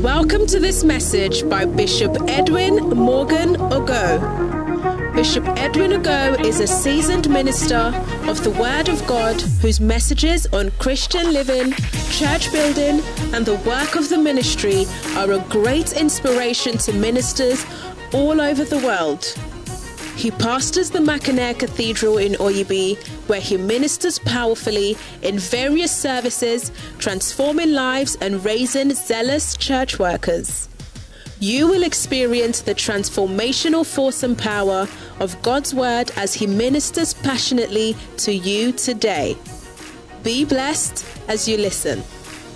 Welcome to this message by Bishop Edwin Morgan Ogo. Bishop Edwin Ogo is a seasoned minister of the Word of God whose messages on Christian living, church building, and the work of the ministry are a great inspiration to ministers all over the world. He pastors the Mackinac Cathedral in Oyibi, where he ministers powerfully in various services, transforming lives and raising zealous church workers. You will experience the transformational force and power of God's Word as he ministers passionately to you today. Be blessed as you listen.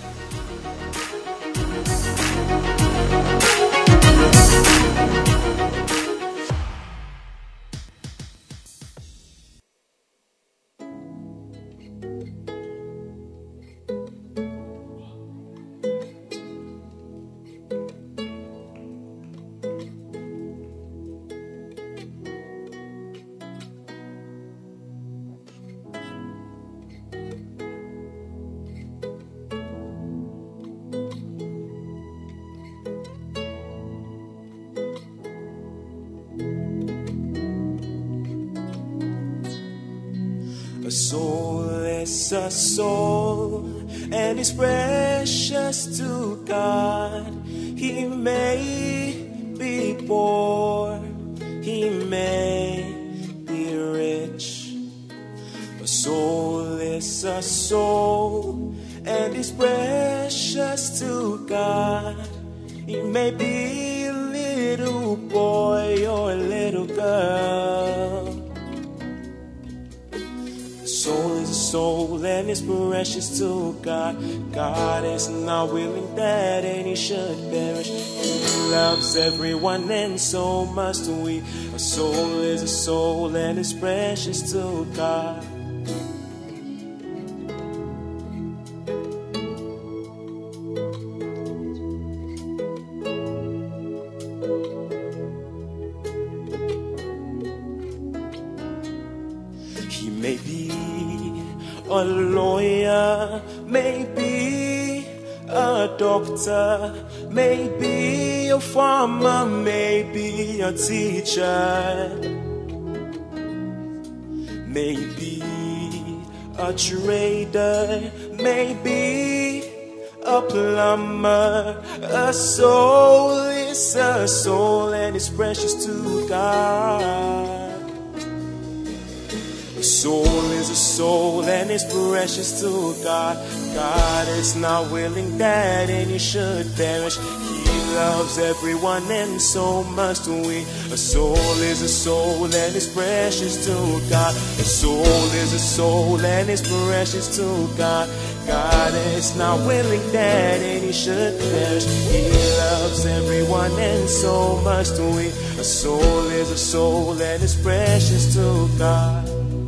A soul is a soul, and is precious to God. He may be poor, he may be rich. A soul is a soul, and is precious to God. He may be a little boy or a little girl. Soul is a soul and is precious to God. God is not willing that any should perish. He loves everyone and so must we. A soul is a soul and is precious to God. He may be a lawyer, maybe a doctor, maybe a farmer, maybe a teacher, maybe a trader, maybe a plumber. A soul is a soul and it's precious to God. A soul is a soul and is precious to God. God is not willing that any should perish. He loves everyone and so must we. A soul is a soul and is precious to God. A soul is a soul and is precious to God. God is not willing that any should perish. He loves everyone and so must we. A soul is a soul and is precious to God.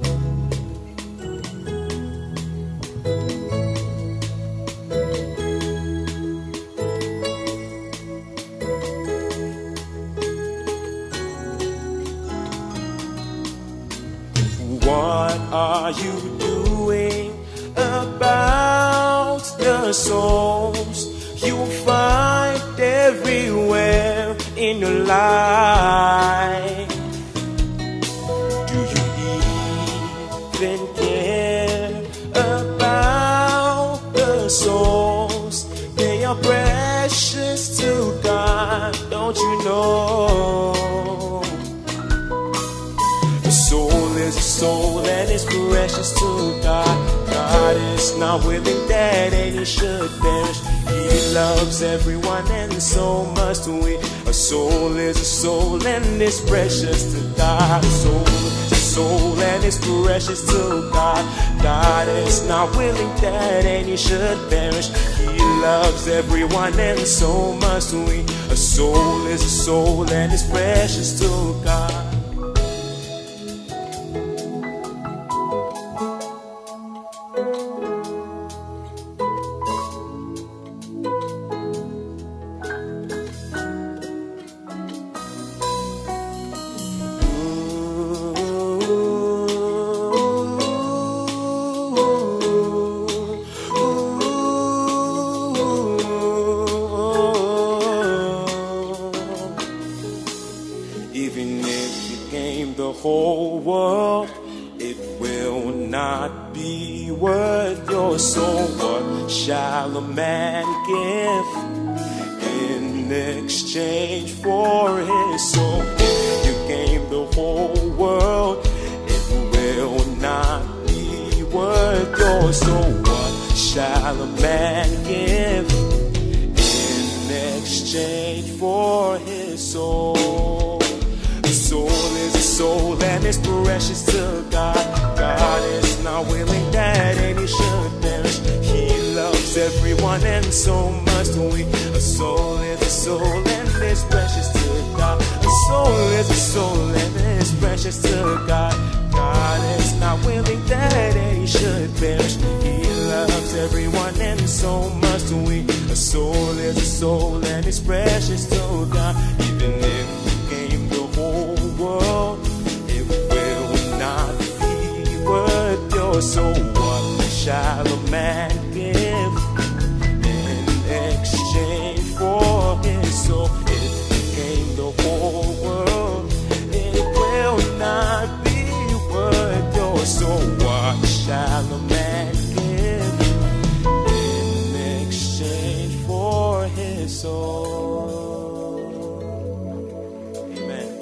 What are you doing about the souls you find everywhere in your life? Do you even care about the souls? They are precious to God, don't you know? A soul is a soul and is precious to God. God is not willing that any should perish. He loves everyone and so must we. A soul is a soul and is precious to God. A soul is a soul and is precious to God. God is not willing that any should perish. He loves everyone and so must we. A soul is a soul and is precious to God. shall a man give in exchange for his soul? If you gain the whole world, it will not be worth your soul. What shall a man give in exchange for his soul? A soul is a soul and it's precious to God. God is not willing that any should perish. He loves everyone and so much do we. A soul is a soul and it's precious to God. A soul is a soul and it's precious to God. God is not willing that any should perish. He loves everyone and so much do we. A soul is a soul and it's precious to God. Even if you gain the whole world, it will not be worth your soul. What shall a man give in exchange for his soul? If you gain the whole world, it will not be worth your soul. What shall a man give in exchange for his soul? Amen.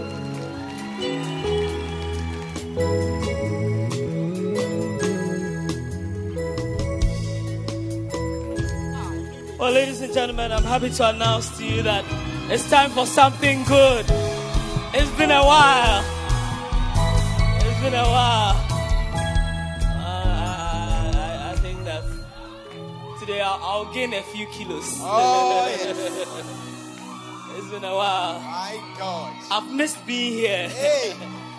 Well, ladies and gentlemen, I'm happy to announce to you that it's time for something good. It's been a while. It's been a while. I think that today I'll gain a few kilos. Oh, yes. It's been a while. My God. I've missed being here. Hey.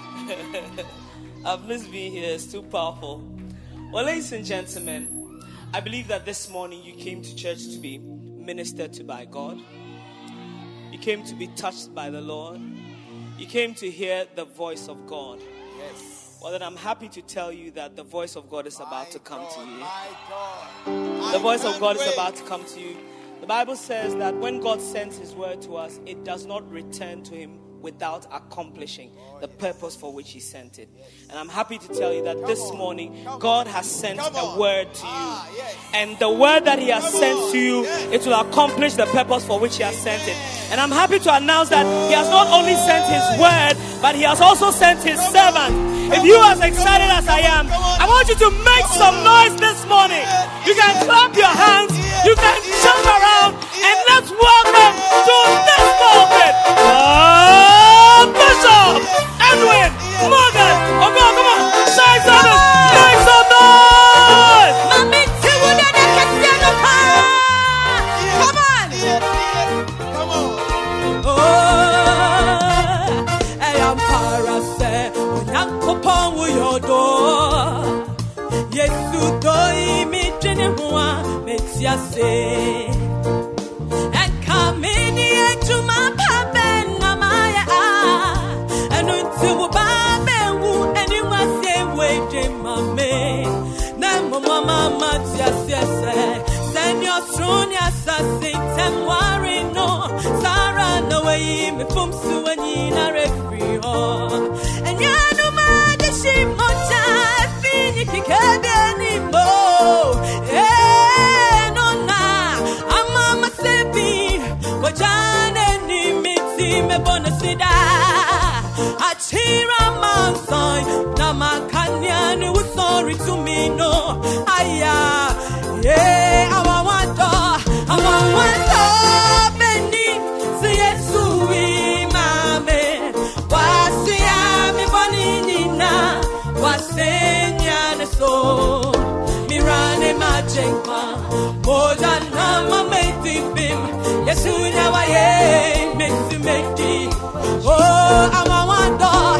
I've missed being here. It's too powerful. Well, ladies and gentlemen, I believe that this morning you came to church to be ministered to by God. You came to be touched by the Lord. You came to hear the voice of God. Yes. Well, then I'm happy to tell you that the voice of God is about to come to you. My God. The voice of God is about to come to you. The Bible says that when God sends his word to us, it does not return to him without accomplishing the purpose for which he sent it. And I'm happy to tell you that this morning, God has sent a word to you. And the word that he has sent to you, it will accomplish the purpose for which he has sent it. And I'm happy to announce that he has not only sent his word, but he has also sent his servant. If you are as excited as I am, I want you to make some noise this morning. You can clap your hands, you can jump around, and let's welcome to this pulpit, Bishop Edwin Morgan. Oh God, come on, shine some noise, make some noise. Come on. Come on. Oh, I am parase, unyankopon wo yodo. Yesu doi mi jene huwa metiase. And come in here to my papa na maya and until babe wu anyone say wait mame. Na mama matiase send your throne assassin tem worry no Sarah no way me from suani na refree ho. And ya no ma de she mocha fini kikabe anymore. No na amama sebi ko jane ni miti me bonasida achira mansoy na makanya ni sorry to me no aya yeah I want beni si Yesu wi mame wasia mi boni nina wasenya ne so mirane majekwa moja na mameti bim Yesu na waye meti meti oh I want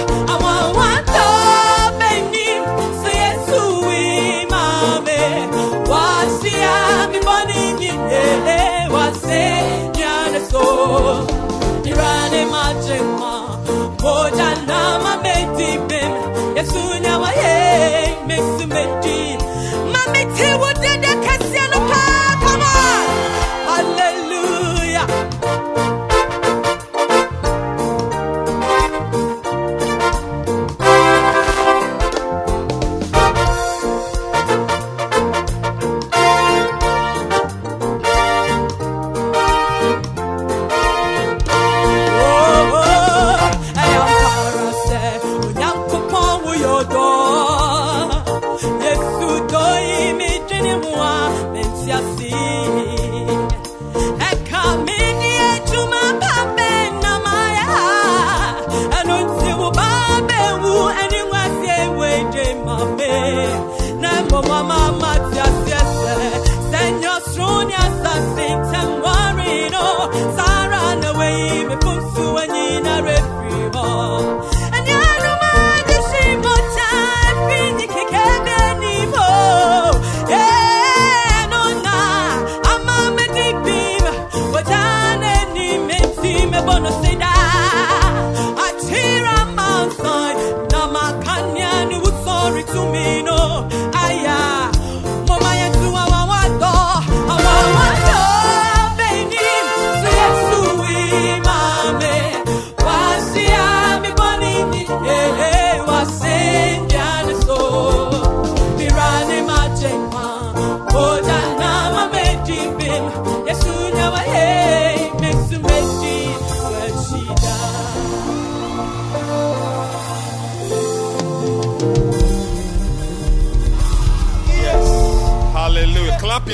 beni si Yesu wi mame wasia mi boni nina wasenya ne so mirane majekwa moja na mameti bim Yesu na waye meti meti mameti would come on hallelujah.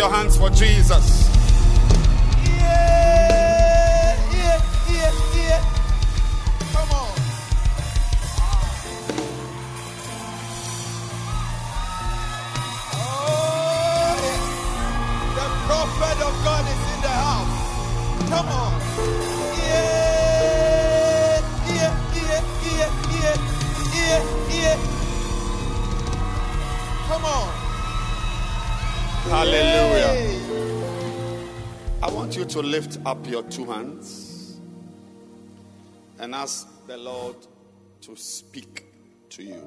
your hands for Jesus. Come on. Oh, yes. The prophet of God is in the house. Come on. Come on. Hallelujah. I want you to lift up your two hands and ask the Lord to speak to you.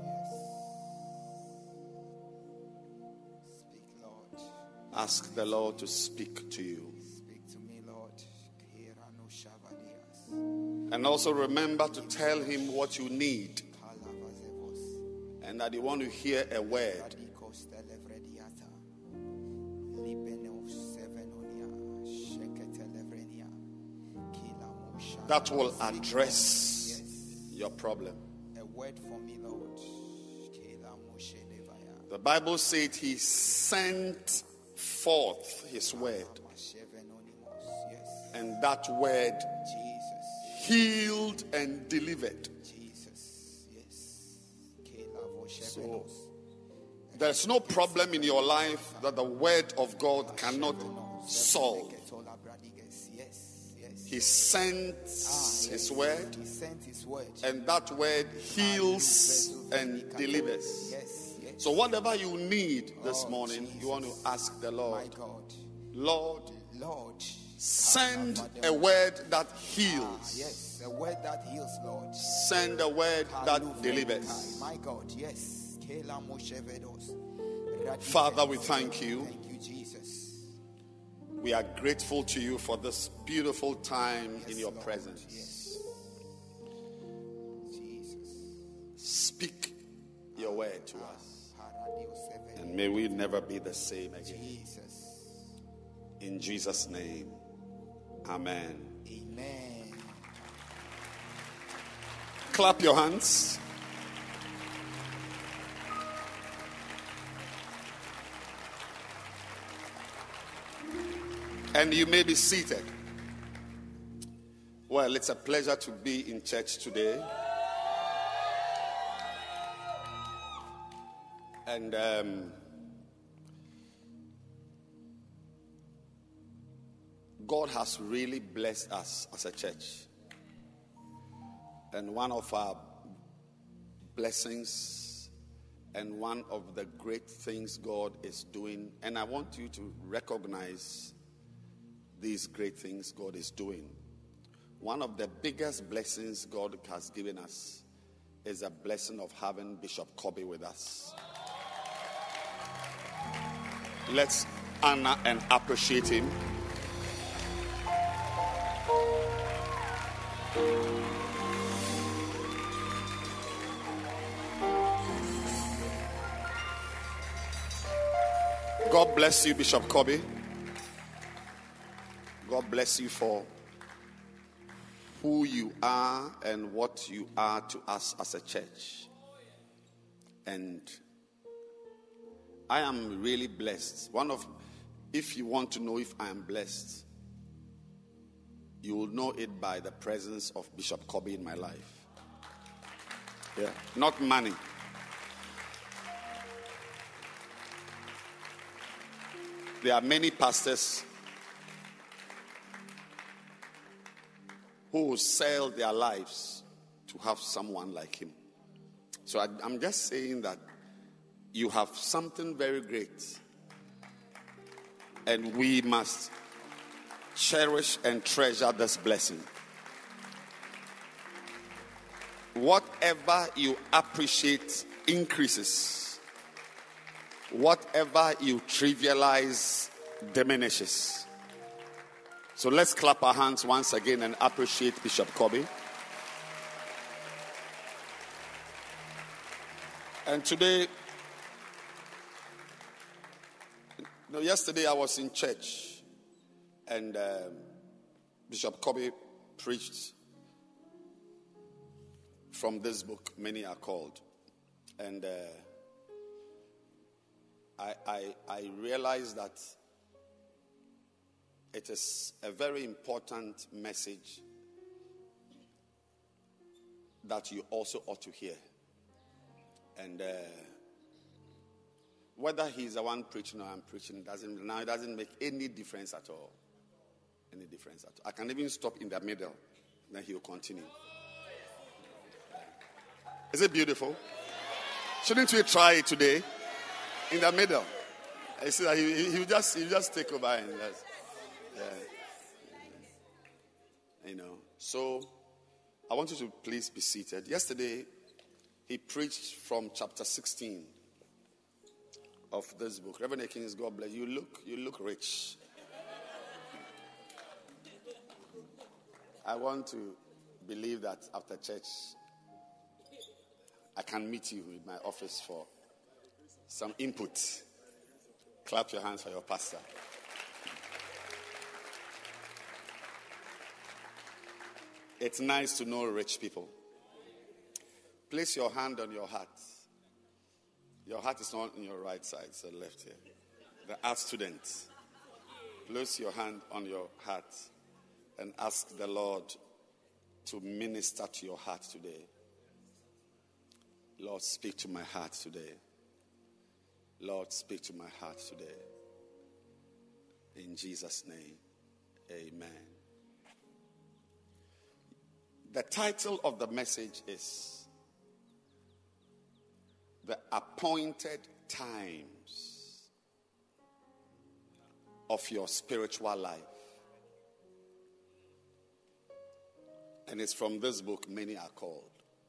Speak, Lord. Ask the Lord to speak to you. Speak to me, Lord. And also remember to tell him what you need and that you want to hear a word that will address your problem. A word for me, Lord. The Bible said he sent forth his word, and that word healed and delivered. So there's no problem in your life that the word of God cannot solve. He sent his word, and that word heals and delivers. So whatever you need this morning, you want to ask the Lord, Lord, send a word that heals. Yes, a word that heals, Lord. Send a word that delivers. My God, yes. Father, we thank you. Thank you, Jesus. We are grateful to you for this beautiful time in your Lord. presence. Yes. Jesus. Speak your word to us, and may we never be the same again. Jesus. In Jesus' name, amen. Amen. Clap your hands. And you may be seated. Well, it's a pleasure to be in church today. And God has really blessed us as a church. And one of our blessings and one of the great things God is doing, and I want you to recognize these great things God is doing. One of the biggest blessings God has given us is a blessing of having Bishop Kobe with us. Let's honor and appreciate him. God bless you, Bishop Kobe. God bless you for who you are and what you are to us as a church. And I am really blessed. If you want to know if I am blessed, you will know it by the presence of Bishop Kobe in my life. Yeah, not money. There are many pastors who will sell their lives to have someone like him. So I'm just saying that you have something very great, and we must cherish and treasure this blessing. Whatever you appreciate increases. Whatever you trivialize diminishes. So let's clap our hands once again and appreciate Bishop Kobe. And today, yesterday I was in church and Bishop Kobe preached from this book, Many Are Called. And I realized that It is a very important message that you also ought to hear. And whether he's the one preaching or I'm preaching, it doesn't make any difference at all. Any difference at all. I can even stop in the middle, then he'll continue. Is it beautiful? Shouldn't we try it today? In the middle. I see that he'll just take over and just, So I want you to please be seated. Yesterday, he preached from chapter 16 of this book. Reverend Akins, God bless you. You look rich. I want to believe that after church, I can meet you in my office for some input. Clap your hands for your pastor. It's nice to know rich people. Place your hand on your heart. Your heart is not on your right side, it's the left here. The art students. Place your hand on your heart and ask the Lord to minister to your heart today. Lord, speak to my heart today. Lord, speak to my heart today. In Jesus' name, amen. The title of the message is The Appointed Times of Your Spiritual Life. And it's from this book, Many Are Called.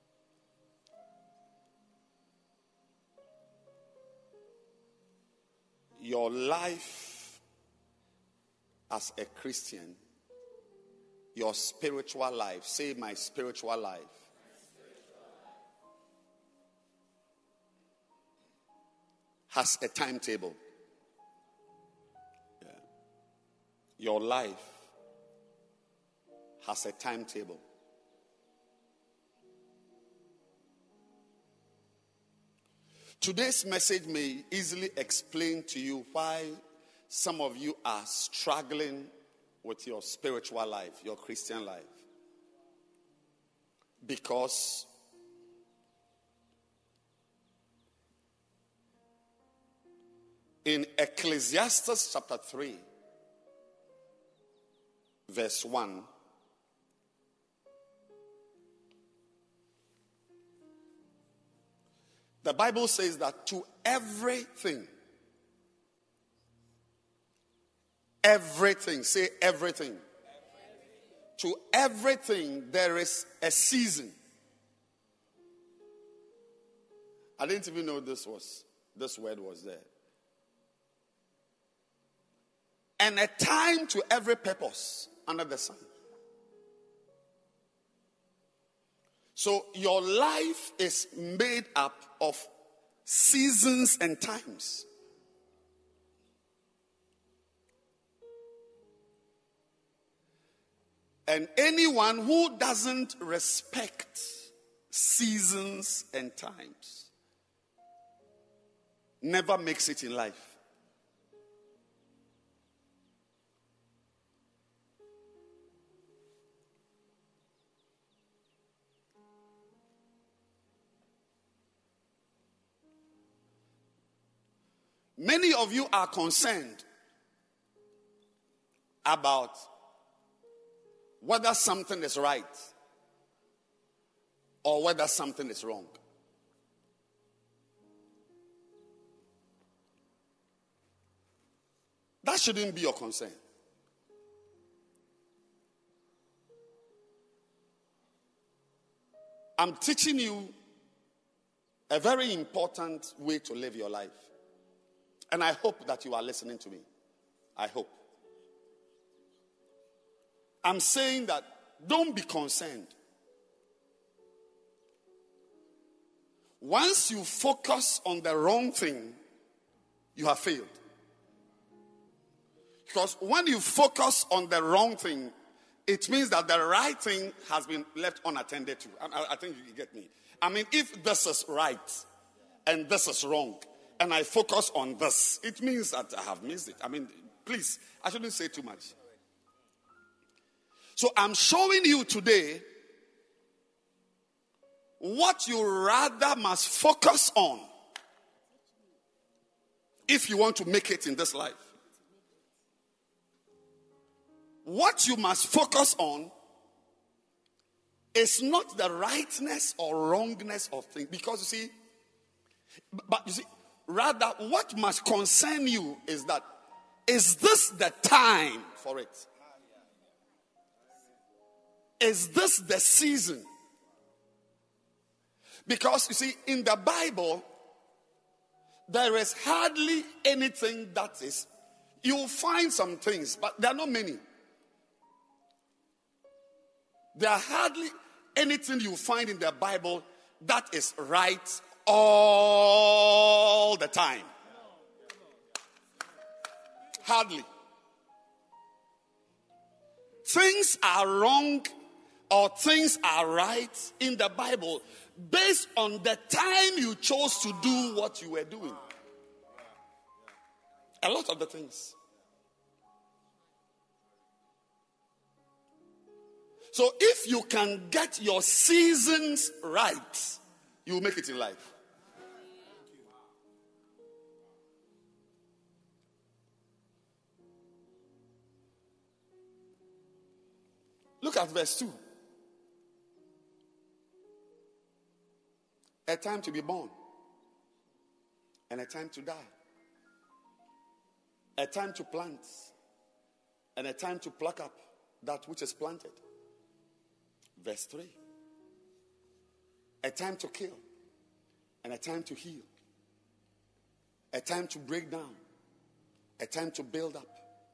Your life as a Christian, your spiritual life, say my spiritual life, has a timetable. Yeah. Your life has a timetable. Today's message may easily explain to you why some of you are struggling with your spiritual life, your Christian life. Because in Ecclesiastes chapter 3, verse 1, the Bible says that to everything, say everything. To everything there is a season. I didn't even know this word was there. And a time to every purpose under the sun. So your life is made up of seasons and times. And anyone who doesn't respect seasons and times never makes it in life. Many of you are concerned about whether something is right or whether something is wrong. That shouldn't be your concern. I'm teaching you a very important way to live your life. And I hope that you are listening to me. I hope. I'm saying that don't be concerned. Once you focus on the wrong thing, you have failed. Because when you focus on the wrong thing, it means that the right thing has been left unattended to. I think you get me. I mean, if this is right and this is wrong, and I focus on this, it means that I have missed it. I mean, please, I shouldn't say too much. So I'm showing you today what you rather must focus on if you want to make it in this life. What you must focus on is not the rightness or wrongness of things. Because you see, rather what must concern you is that, is this the time for it? Is this the season? Because you see, in the Bible, there is hardly anything that is, you'll find some things, but there are not many. There are hardly anything you find in the Bible that is right all the time. Hardly. Things are wrong or things are right in the Bible based on the time you chose to do what you were doing. A lot of the things. So if you can get your seasons right, you will make it in life. Look at verse 2. A time to be born and a time to die. A time to plant and a time to pluck up that which is planted. Verse 3. A time to kill and a time to heal. A time to break down. A time to build up.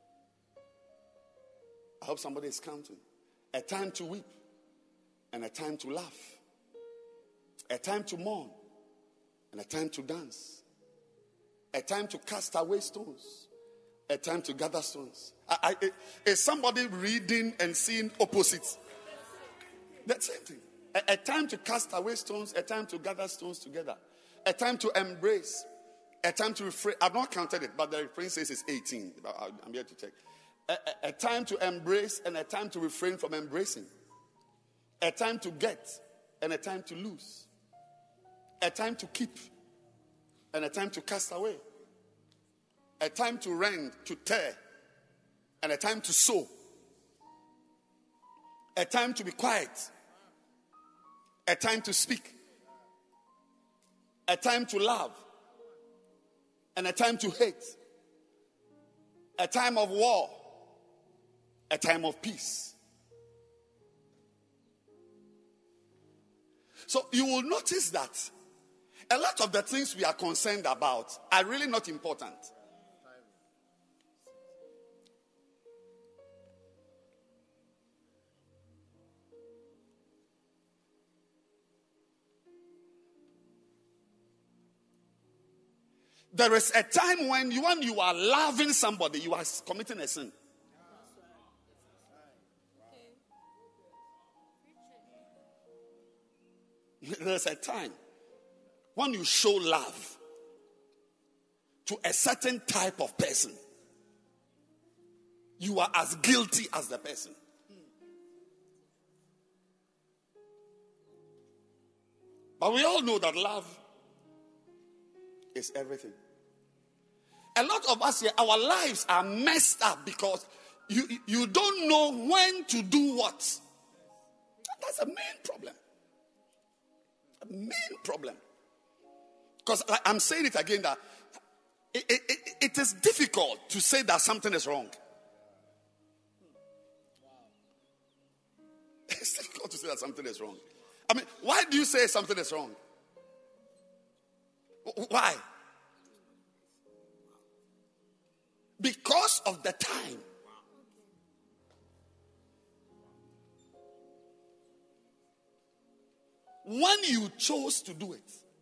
I hope somebody is counting. A time to weep and a time to laugh. A time to mourn and a time to dance. A time to cast away stones. A time to gather stones. Is somebody reading and seeing opposites? That same thing. A time to cast away stones, a time to gather stones together. A time to embrace, a time to refrain. I've not counted it, but the refrain says it's 18. I'm here to check. A time to embrace and a time to refrain from embracing. A time to get and a time to lose. A time to keep and a time to cast away. A time to rend, to tear, and a time to sow. A time to be quiet. A time to speak. A time to love. And a time to hate. A time of war. A time of peace. So you will notice that a lot of the things we are concerned about are really not important. There is a time when you are loving somebody, you are committing a sin. There's a time when you show love to a certain type of person, you are as guilty as the person. But we all know that love is everything. A lot of us here, our lives are messed up because you don't know when to do what. That's a main problem. A main problem. Because I'm saying it again that it is difficult to say that something is wrong. It's difficult to say that something is wrong. I mean, why do you say something is wrong? Why? Because of the time. When you chose to do it.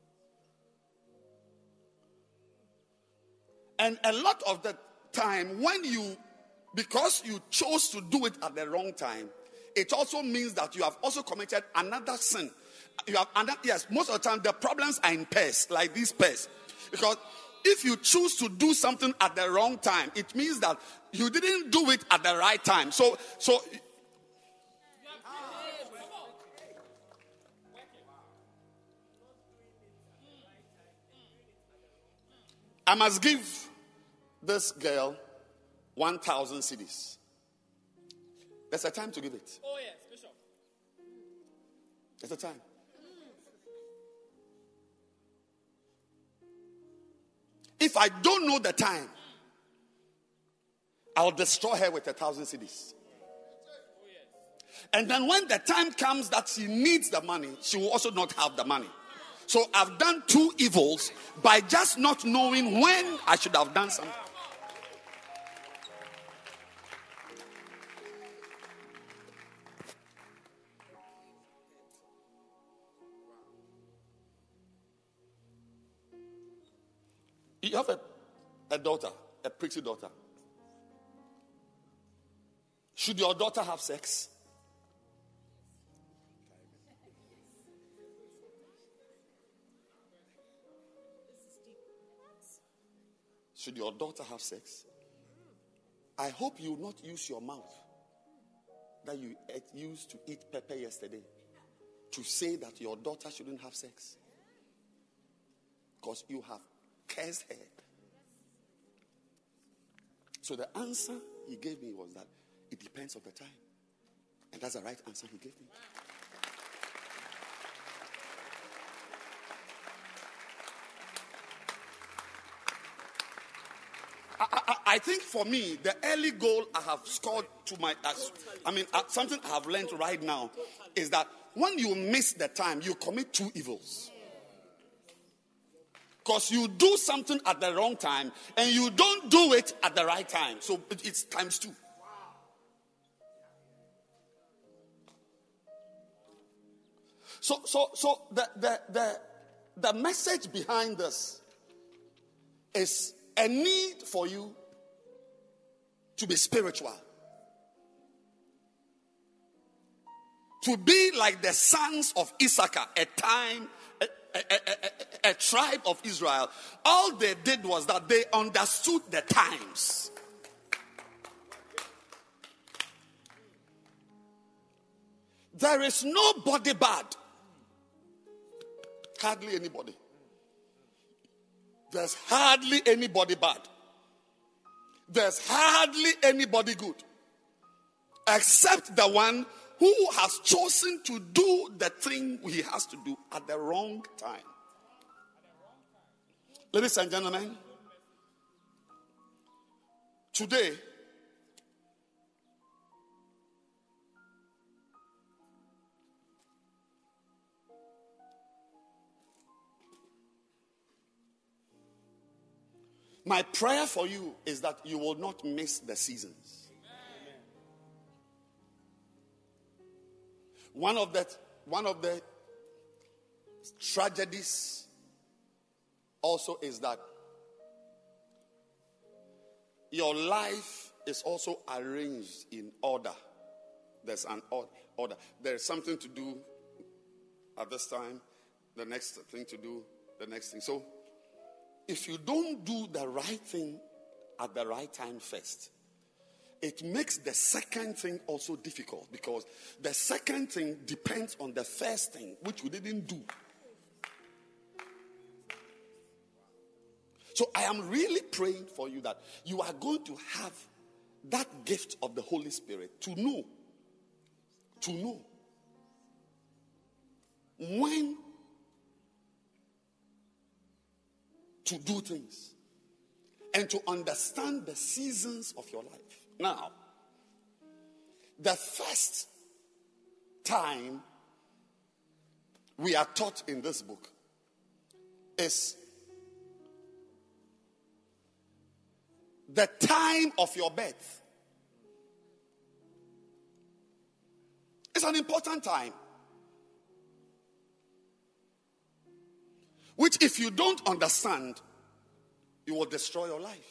And a lot of the time, because you chose to do it at the wrong time, it also means that you have also committed another sin. Most of the time the problems are in pairs, like these pairs. Because if you choose to do something at the wrong time, it means that you didn't do it at the right time. So I must give this girl 1,000 cedis. There's a time to give it. Oh, yes, Bishop. There's a time. If I don't know the time, I'll destroy her with 1,000 cedis. And then when the time comes that she needs the money, she will also not have the money. So I've done two evils by just not knowing when I should have done something. You have a daughter, a pretty daughter. Should your daughter have sex? Should your daughter have sex? I hope you will not use your mouth that you used to eat pepper yesterday to say that your daughter shouldn't have sex. Because you have cursed her. So the answer he gave me was that it depends on the time. And that's the right answer he gave me. I think for me, the early goal I have scored to my, something I have learned right now is that when you miss the time, you commit two evils. Because you do something at the wrong time and you don't do it at the right time. So it's times two. So the message behind this is a need for you to be spiritual. To be like the sons of Issachar, a tribe of Israel. All they did was that they understood the times. There is nobody bad. Hardly anybody. There's hardly anybody bad. There's hardly anybody good. Except the one who has chosen to do the thing he has to do at the wrong time. Ladies and gentlemen, today, my prayer for you is that you will not miss the seasons. One of the tragedies also is that your life is also arranged in order. There's an order. There's something to do at this time, the next thing to do, the next thing. So if you don't do the right thing at the right time first, it makes the second thing also difficult, because the second thing depends on the first thing, which we didn't do. So I am really praying for you that you are going to have that gift of the Holy Spirit to know when to do things and to understand the seasons of your life. Now, the first time we are taught in this book is the time of your birth. It's an important time, which if you don't understand, you will destroy your life.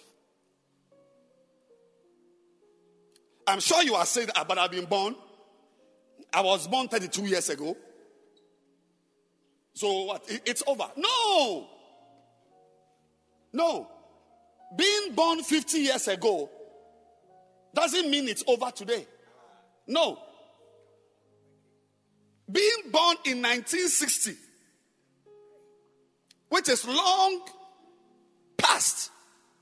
I'm sure you are saying, but I've been born. I was born 32 years ago. So what? It's over. No. Being born 50 years ago doesn't mean it's over today. No. Being born in 1960, which is long past, past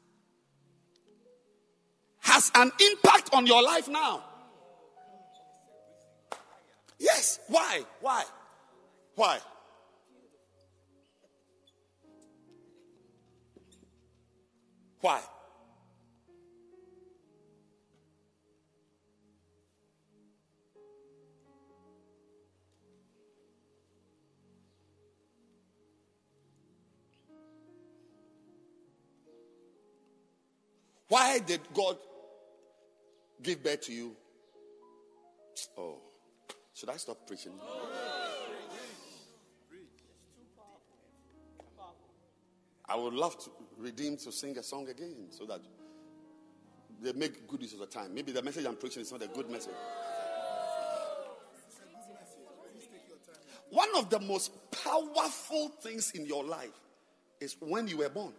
has an impact on your life now. Yes. Why? Why? Why? Why? Why did God give birth to you? Oh, should I stop preaching? I would love to redeem to sing a song again so that they make good use of the time. Maybe the message I'm preaching is not a good message. One of the most powerful things in your life is when you were born.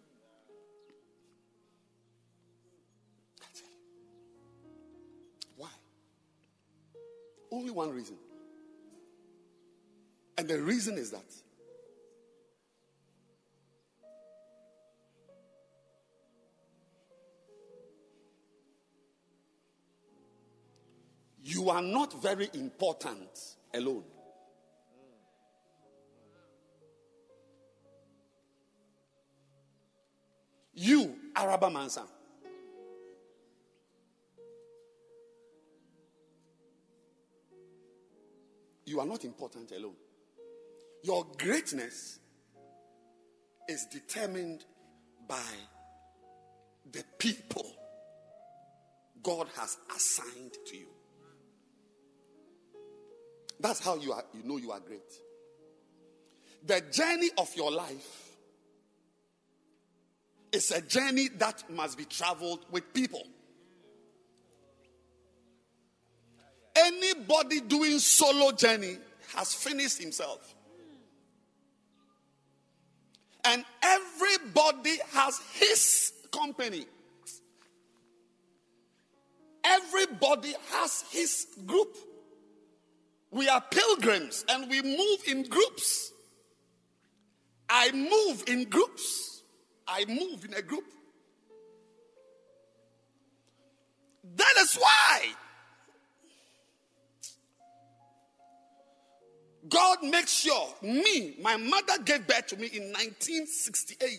That's it. Why? Only one reason. And the reason is that you are not very important alone. You, Araba Mansa. You are not important alone. Your greatness is determined by the people God has assigned to you. That's how you know you are great. The journey of your life is a journey that must be traveled with people. Anybody doing solo journey has finished himself. And everybody has his company. Everybody has his group. We are pilgrims and we move in groups. I move in groups. I move in a group. That is why God makes sure my mother gave birth to me in 1968.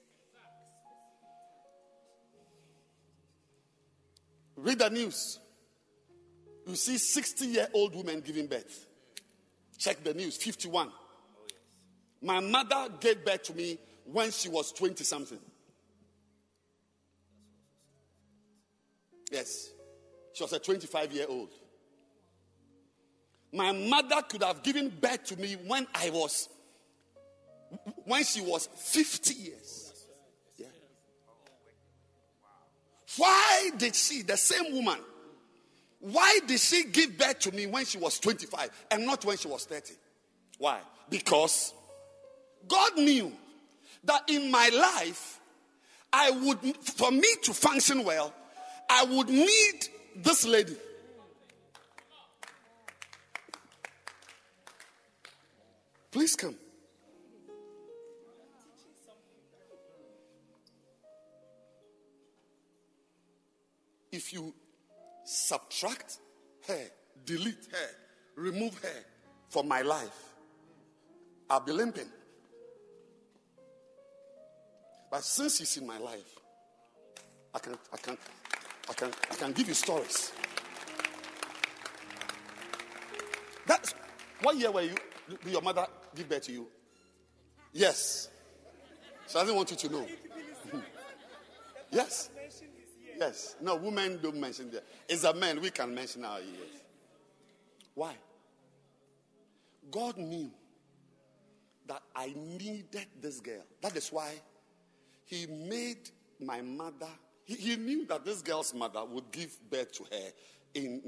Read the news. You see 60-year-old women giving birth. Check the news, 51. My mother gave birth to me when she was 20-something. Yes. She was a 25-year-old. My mother could have given birth to me when she was 50 years. Yeah. Why did she, the same woman, why did she give birth to me when she was 25 and not when she was 30? Why? Because God knew that in my life, for me to function well, I would need this lady. Please come. If you subtract her, delete her, remove her from my life, I'll be limping. But since she's in my life, I can give you stories. That's what year were you? Did your mother give birth to you? Yes. She doesn't want you to know. Yes. Yes. No, women don't mention that. It's a man, we can mention our years. Why? God knew that I needed this girl. That is why he made my mother, he knew that this girl's mother would give birth to her in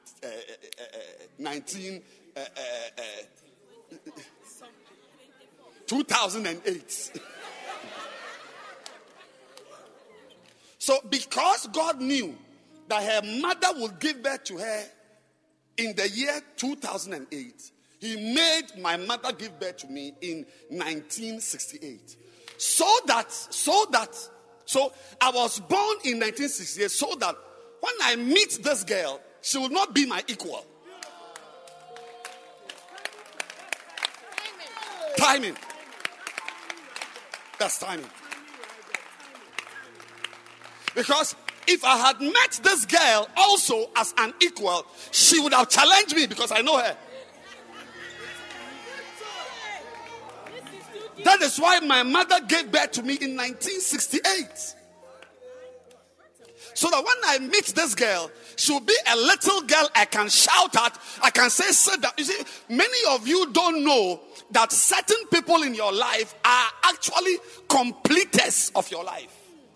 2008. So because God knew that her mother would give birth to her in the year 2008, he made my mother give birth to me in 1968. So I was born in 1968 so that when I meet this girl, she will not be my equal. Timing. That's timing. Because if I had met this girl also as an equal, she would have challenged me because I know her. That is why my mother gave birth to me in 1968. So that when I meet this girl, she'll be a little girl I can shout at. I can say, sit down. You see, many of you don't know that certain people in your life are actually completers of your life.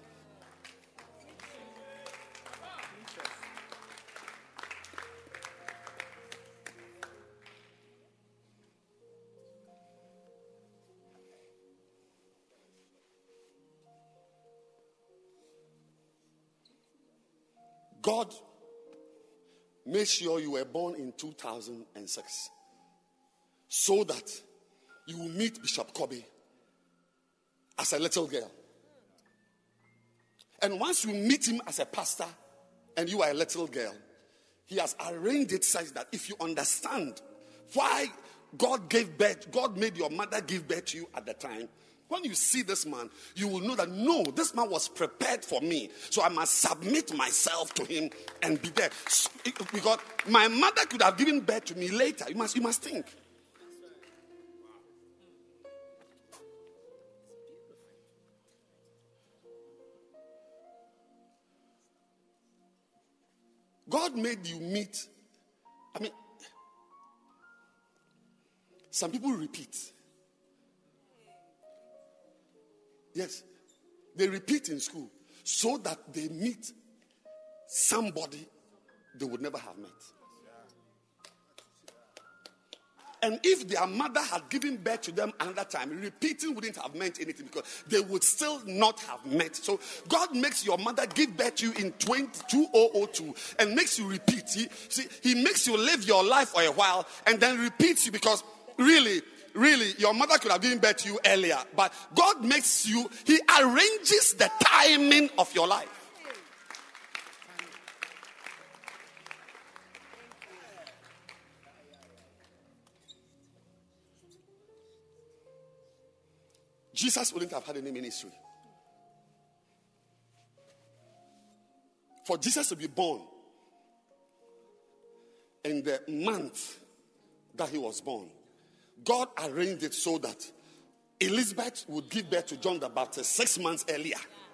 God made sure you were born in 2006 so that you will meet Bishop Kobe as a little girl. And once you meet him as a pastor and you are a little girl, he has arranged it such that if you understand why God made your mother give birth to you at the time, when you see this man, you will know that no, this man was prepared for me. So I must submit myself to him and be there. Because my mother could have given birth to me later. You must think. God made you meet. I mean, some people repeat. Yes, they repeat in school so that they meet somebody they would never have met. And if their mother had given birth to them another time, repeating wouldn't have meant anything because they would still not have met. So God makes your mother give birth to you in 2002 and makes you repeat. He makes you live your life for a while and then repeats you because really, your mother could have given birth to you earlier. But God makes you, he arranges the timing of your life. Jesus wouldn't have had any ministry. For Jesus to be born in the month that he was born, God arranged it so that Elizabeth would give birth to John the Baptist 6 months earlier.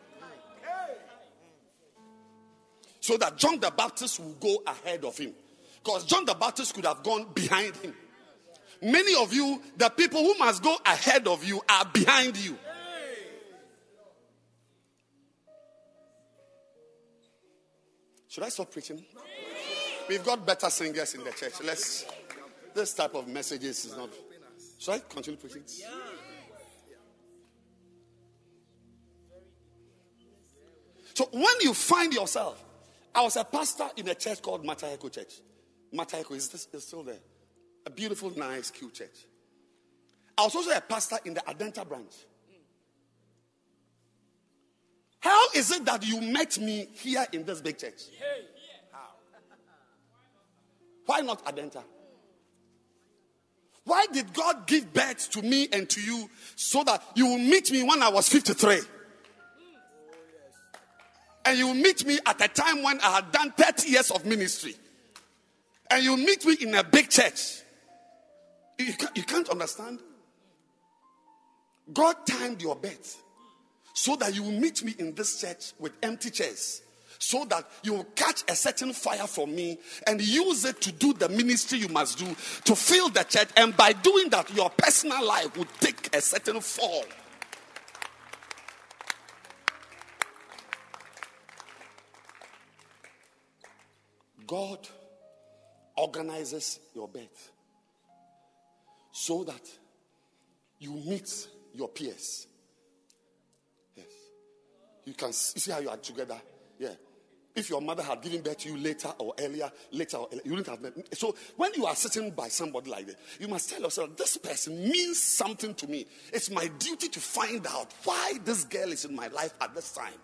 So that John the Baptist will go ahead of him. Because John the Baptist could have gone behind him. Many of you, the people who must go ahead of you are behind you. Should I stop preaching? We've got better singers in the church. This type of messages is not. Should I continue preaching? So when you find yourself, I was a pastor in a church called Mataheko Church. Mataheko is still there. A beautiful, nice, cute church. I was also a pastor in the Adenta branch. How is it that you met me here in this big church? Why not Adenta? Why did God give birth to me and to you so that you will meet me when I was 53? And you will meet me at a time when I had done 30 years of ministry. And you meet me in a big church. You can't understand. God timed your birth so that you will meet me in this church with empty chairs. So that you will catch a certain fire from me and use it to do the ministry you must do to fill the church. And by doing that, your personal life will take a certain fall. God organizes your birth so that you meet your peers. Yes. You see how you are together? Yeah. If your mother had given birth to you later or earlier, you wouldn't have met. So when you are sitting by somebody like that, you must tell yourself, this person means something to me. It's my duty to find out why this girl is in my life at this time.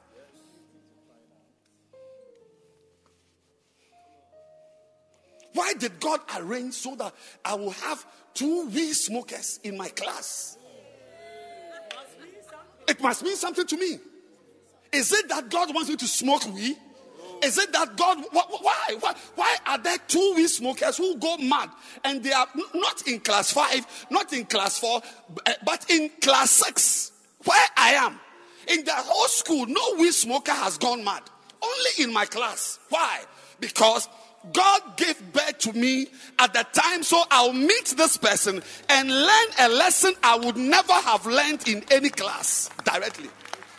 Why did God arrange so that I will have 2 weed smokers in my class? It must mean something to me. Is it that God wants me to smoke weed? Is it that God, why are there 2 weed smokers who go mad and they are not in class 5, not in class 4, but in class 6, where I am? In the whole school, no weed smoker has gone mad. Only in my class. Why? Because God gave birth to me at the time, so I'll meet this person and learn a lesson I would never have learned in any class directly.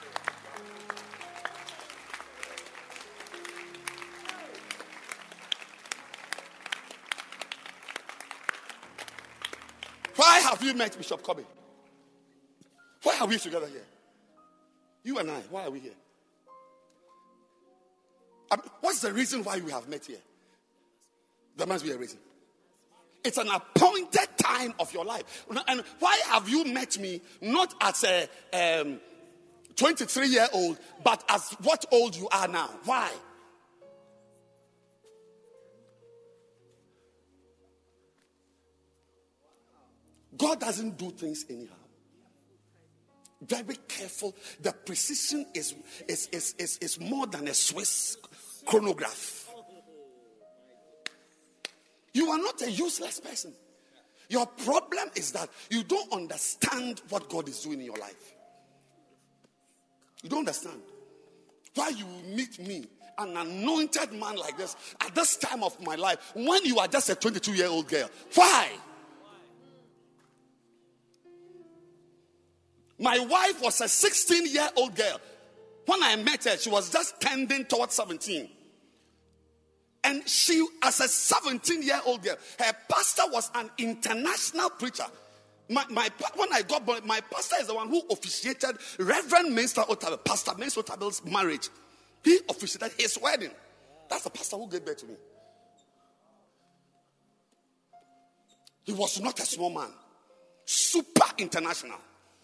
Why have you met Bishop Kobe? Why are we together here? You and I, why are we here? What's the reason why we have met here? There must be a reason. It's an appointed time of your life. And why have you met me not as a 23-year-old, but as what old you are now? Why? God doesn't do things anyhow. Very careful. The precision is more than a Swiss chronograph. You are not a useless person. Your problem is that you don't understand what God is doing in your life. You don't understand. Why you meet me, an anointed man like this, at this time of my life, when you are just a 22-year-old girl. Why? My wife was a 16-year-old girl. When I met her, she was just tending towards 17. And she, as a 17-year-old girl, her pastor was an international preacher. When I got born, my pastor is the one who officiated Reverend Minister Otabil, Pastor Minister Otabil's marriage. He officiated his wedding. That's the pastor who gave birth to me. He was not a small man. Super international.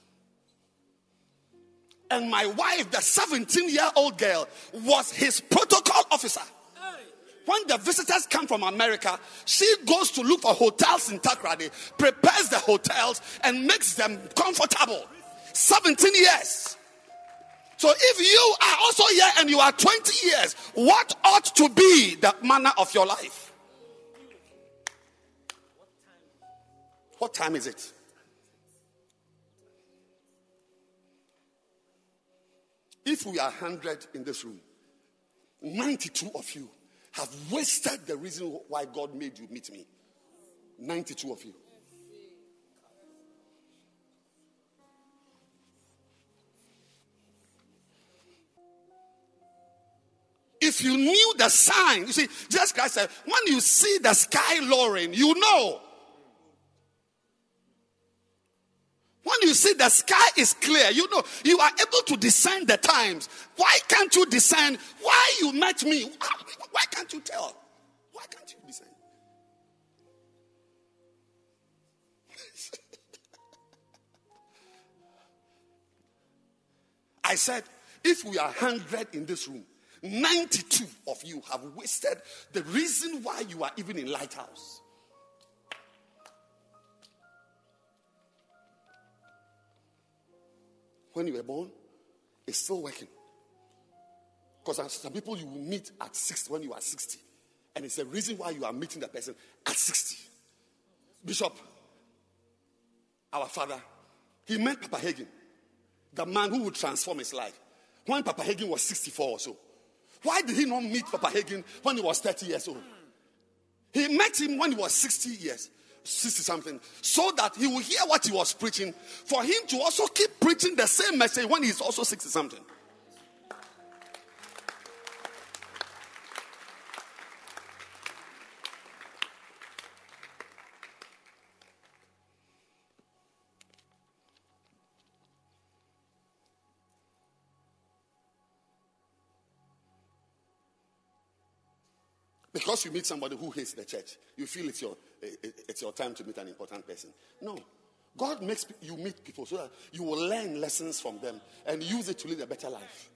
And my wife, the 17-year-old girl, was his protocol officer. When the visitors come from America, she goes to look for hotels in Takoradi, prepares the hotels, and makes them comfortable. 17 years. So if you are also here and you are 20 years, what ought to be the manner of your life? What time is it? If we are 100 in this room, 92 of you have wasted the reason why God made you meet me. 92 of you. If you knew the sign, you see, Jesus Christ said, when you see the sky lowering, you know. When you see the sky is clear, you know, you are able to discern the times. Why can't you discern why you met me? Why can't you tell? Why can't you discern? I said, if we are 100 in this room, 92 of you have wasted the reason why you are even in Lighthouse. When you were born, it's still working. Because some people you will meet at 60 when you are 60. And it's the reason why you are meeting the person at 60. Bishop, our father, he met Papa Hagin, the man who would transform his life, when Papa Hagin was 64 or so. Why did he not meet Papa Hagin when he was 30 years old? He met him when he was 60 years. 60 something, so that he will hear what he was preaching, for him to also keep preaching the same message when he's also 60 something. Because you meet somebody who hates the church, you feel it's your time to meet an important person. No. God makes you meet people so that you will learn lessons from them and use it to lead a better life.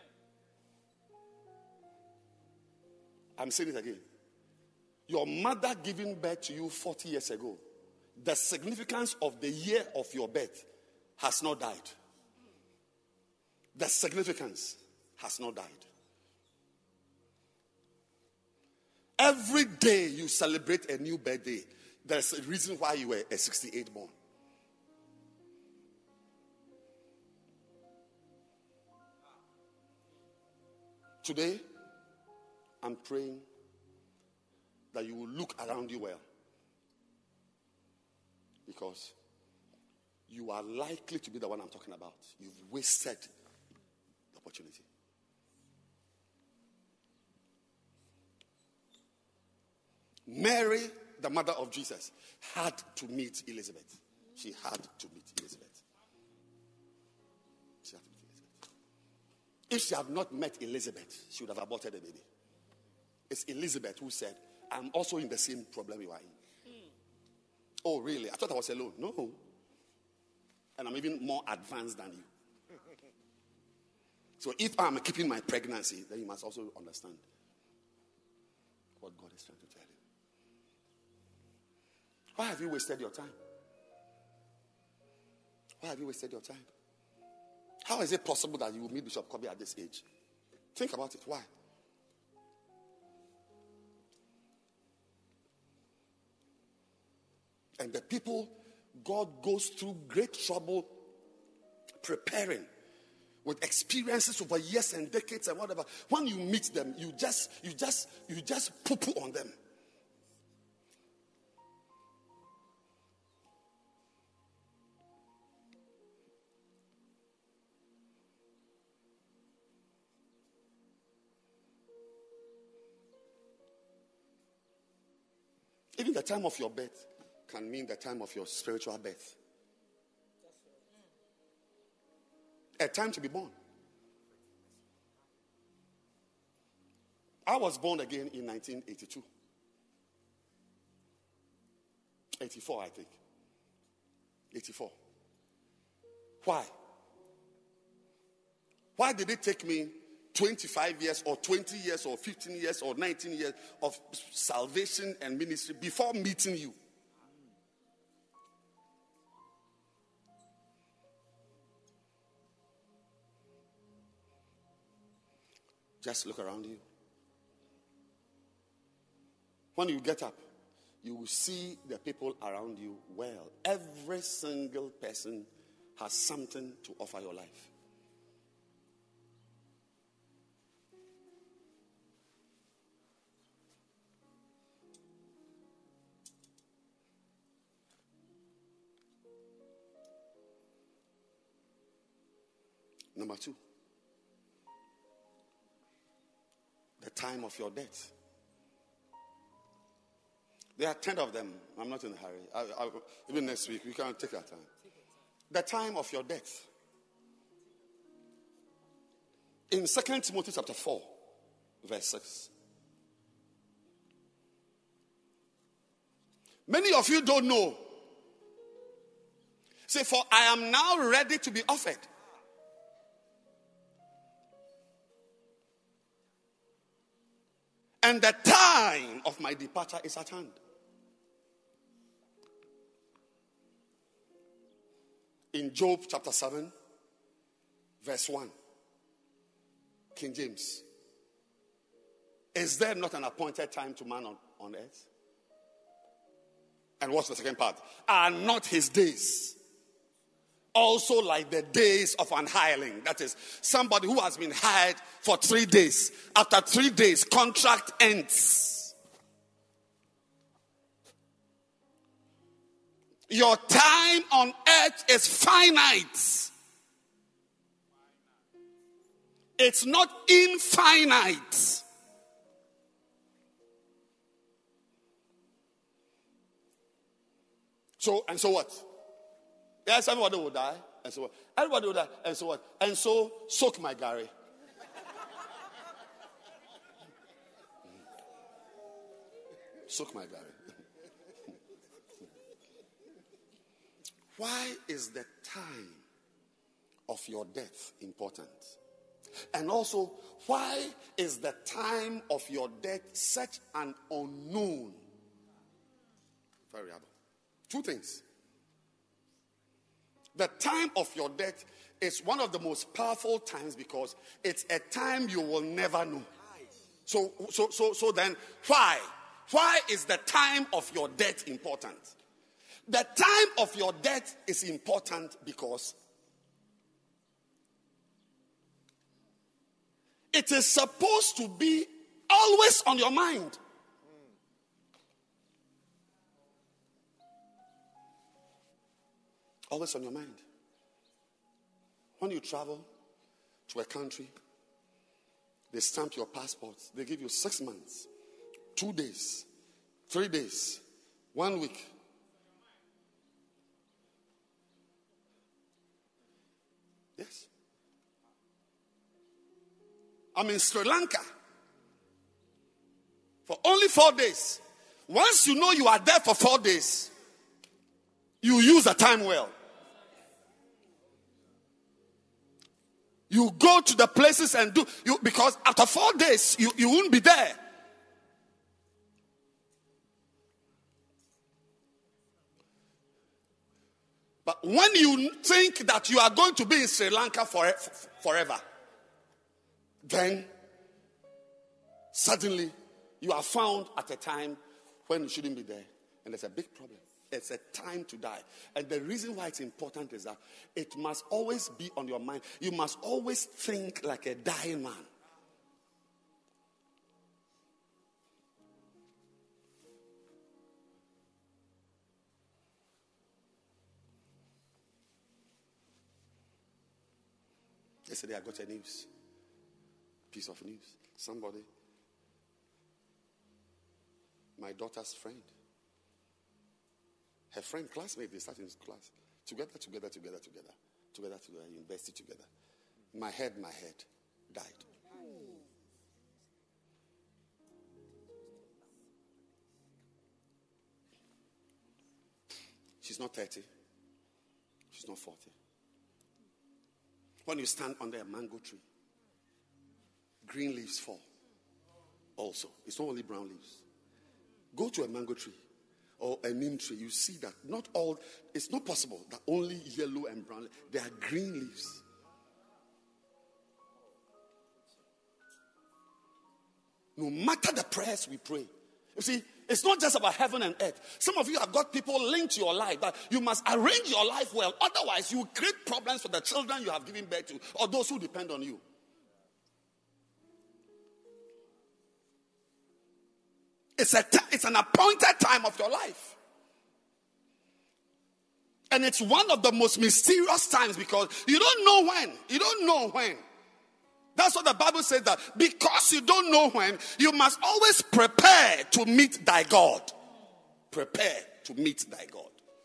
I'm saying it again. Your mother giving birth to you 40 years ago, the significance of the year of your birth has not died. The significance has not died. Every day you celebrate a new birthday, there's a reason why you were a 68 born. Today, I'm praying that you will look around you well. Because you are likely to be the one I'm talking about. You've wasted the opportunity. Mary, the mother of Jesus, had to meet Elizabeth. She had to meet Elizabeth. She had to meet Elizabeth. If she had not met Elizabeth, she would have aborted the baby. It's Elizabeth who said, I'm also in the same problem you are in. Oh, really? I thought I was alone. No. And I'm even more advanced than you. So if I'm keeping my pregnancy, then you must also understand what God is trying to tell you. Why have you wasted your time? Why have you wasted your time? How is it possible that you will meet Bishop Kobe at this age? Think about it. Why? And the people God goes through great trouble preparing with experiences over years and decades and whatever. When you meet them, you just poo-poo on them. Even the time of your birth can mean the time of your spiritual birth. A time to be born. I was born again in 1982. 84, I think. 84. Why? Why did it take me 25 years or 20 years or 15 years or 19 years of salvation and ministry before meeting you? Just look around you. When you get up, you will see the people around you well. Every single person has something to offer your life. Number 2. The time of your death. There are 10 of them. I'm not in a hurry. Even next week, we can take our time. The time of your death. In 2 Timothy chapter 4, verse 6. Many of you don't know. Say, for I am now ready to be offered. And the time of my departure is at hand. In Job chapter 7, verse 1, King James. Is there not an appointed time to man on earth? And what's the second part? Are not his days also like the days of an hireling? That is, somebody who has been hired for 3 days. After 3 days, contract ends. Your time on earth is finite. It's not infinite. So what? Yes, everybody will die. And so what? Everybody will die. And so what? And so soak my Gary. Soak my Gary. Why is the time of your death important? And also, why is the time of your death such an unknown variable? Two things. The time of your death is one of the most powerful times because it's a time you will never know. So then, why? Why is the time of your death important? The time of your death is important because it is supposed to be always on your mind. Always on your mind. When you travel to a country, they stamp your passports. They give you 6 months, 2 days, 3 days, 1 week. Yes. I'm in Sri Lanka for only 4 days. Once you know you are there for 4 days, you use the time well. You go to the places and do you because after 4 days you won't be there. But when you think that you are going to be in Sri Lanka forever, then suddenly you are found at a time when you shouldn't be there. And there's a big problem. It's a time to die. And the reason why it's important is that it must always be on your mind. You must always think like a dying man. Yesterday I got a piece of news. Somebody, my daughter's friend, her friend, classmate, they started in class. Together, university together. My head died. She's not 30. She's not 40. When you stand under a mango tree, green leaves fall. Also, it's not only brown leaves. Go to a mango tree or a neem tree, you see that it's not possible that only yellow and brown, there are green leaves. No matter the prayers we pray, you see, it's not just about heaven and earth. Some of you have got people linked to your life, but you must arrange your life well. Otherwise, you will create problems for the children you have given birth to or those who depend on you. It's an appointed time of your life. And it's one of the most mysterious times because you don't know when. You don't know when. That's what the Bible says, that because you don't know when, you must always prepare to meet thy God. Prepare to meet thy God.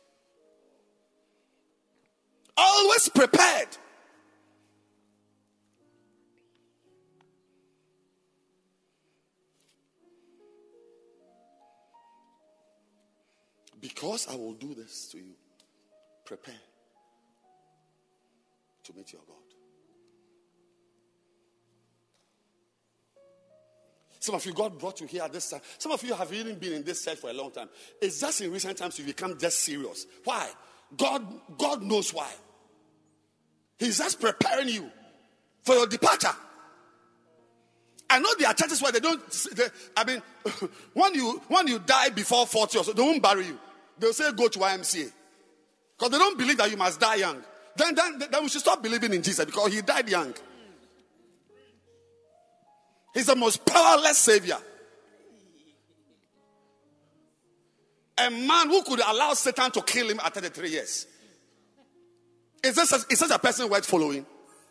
Always prepared. Because I will do this to you, prepare to meet your God. Some of you, God brought you here at this time. Some of you have even been in this church for a long time. It's just in recent times you become just serious. Why? God knows why. He's just preparing you for your departure. I know there are churches where when you die before 40 or so, they won't bury you. They'll say go to YMCA. Because they don't believe that you must die young. Then we should stop believing in Jesus because he died young. He's the most powerless savior. A man who could allow Satan to kill him at 33 years. Is this a person worth following?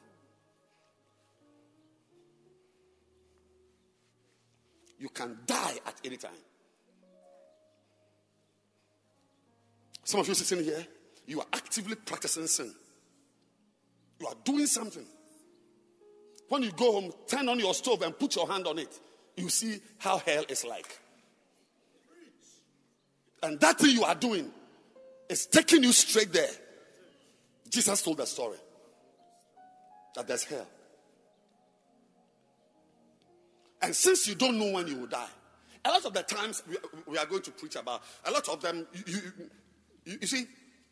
You can die at any time. Some of you sitting here, you are actively practicing sin. You are doing something. When you go home, turn on your stove and put your hand on it. You see how hell is like. And that thing you are doing is taking you straight there. Jesus told the story that there's hell. And since you don't know when you will die, a lot of the times we are going to preach about, a lot of them, you see,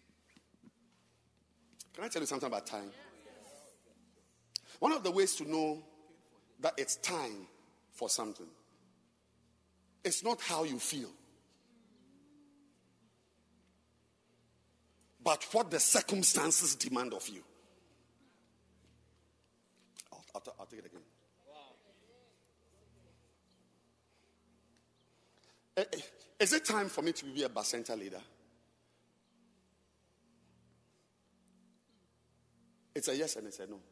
can I tell you something about time? One of the ways to know that it's time for something, it's not how you feel, but what the circumstances demand of you. I'll take it again. Is it time for me to be a Bacenta leader? It's a yes and it's a no.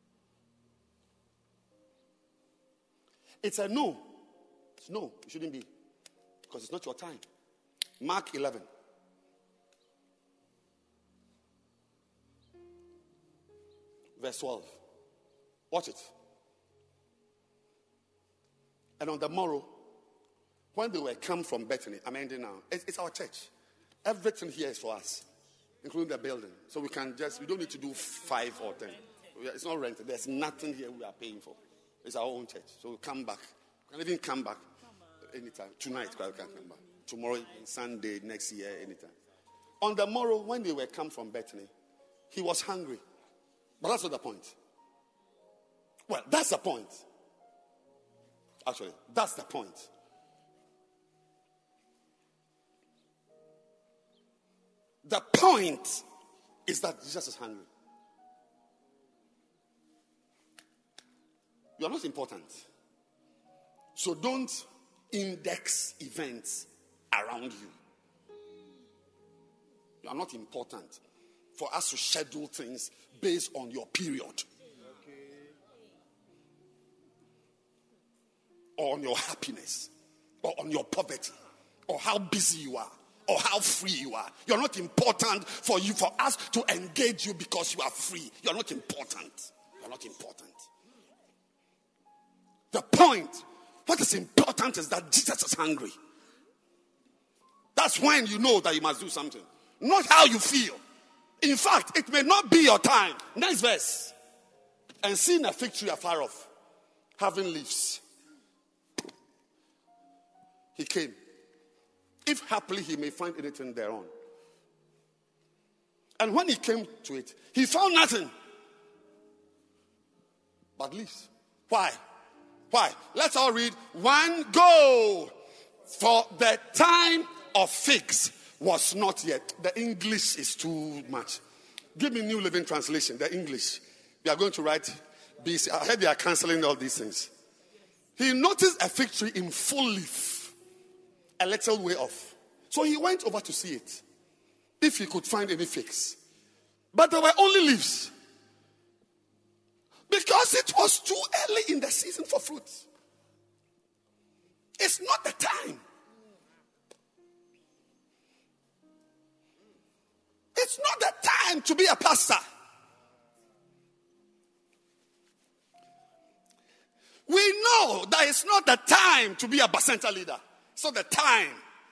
It's a no. It's no, it shouldn't be. Because it's not your time. Mark 11. Verse 12. Watch it. And on the morrow, when they were come from Bethany, I'm ending now. It's our church. Everything here is for us, including the building. So we don't need to do 5 or 10. It's not rented. There's nothing here we are paying for. It's our own church. So we'll come back. We can even come back anytime. Tonight, we can come back. Tomorrow, Sunday, next year, anytime. On the morrow, when they were come from Bethany, he was hungry. But that's not the point. Well, that's the point. Actually, that's the point. The point is that Jesus is hungry. You are not important. So don't index events around you. You are not important for us to schedule things based on your period. Or on your happiness. Or on your poverty. Or how busy you are. Or how free you are. You're not important for us to engage you because you are free. You're not important. You're not important. The point, what is important is that Jesus is hungry. That's when you know that you must do something. Not how you feel. In fact, it may not be your time. Next verse. And seeing a fig tree afar off, having leaves, he came. If happily he may find anything thereon. And when he came to it, he found nothing but leaves. Why? Why? Let's all read. One, go. For the time of figs was not yet. The English is too much. Give me New Living Translation, the English. We are going to write BC. I heard they are cancelling all these things. He noticed a fig tree in full leaf, a little way off. So he went over to see it, if he could find any figs. But there were only leaves. Because it was too early in the season for fruits. It's not the time. It's not the time to be a pastor. We know that it's not the time to be a Bacenta leader. It's not the time.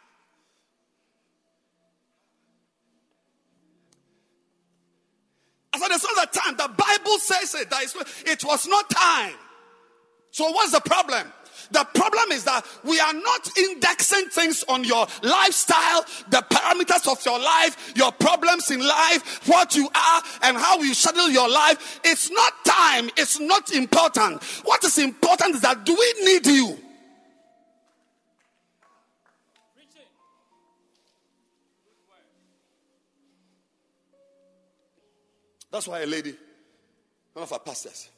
I said it's not the time. The Bible says it. That it was not time. So what's the problem? The problem is that we are not indexing things on your lifestyle, the parameters of your life, your problems in life, what you are, and how you schedule your life. It's not time. It's not important. What is important is that do we need you? That's why a lady, one of our pastors,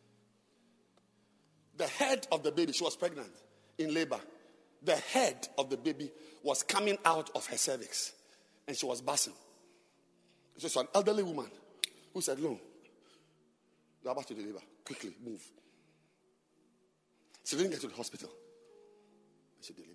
the head of the baby, she was pregnant in labor. The head of the baby was coming out of her cervix. And she was bursting. It was an elderly woman who said, "No, you're about to deliver. Quickly, move." She didn't get to the hospital. She delivered.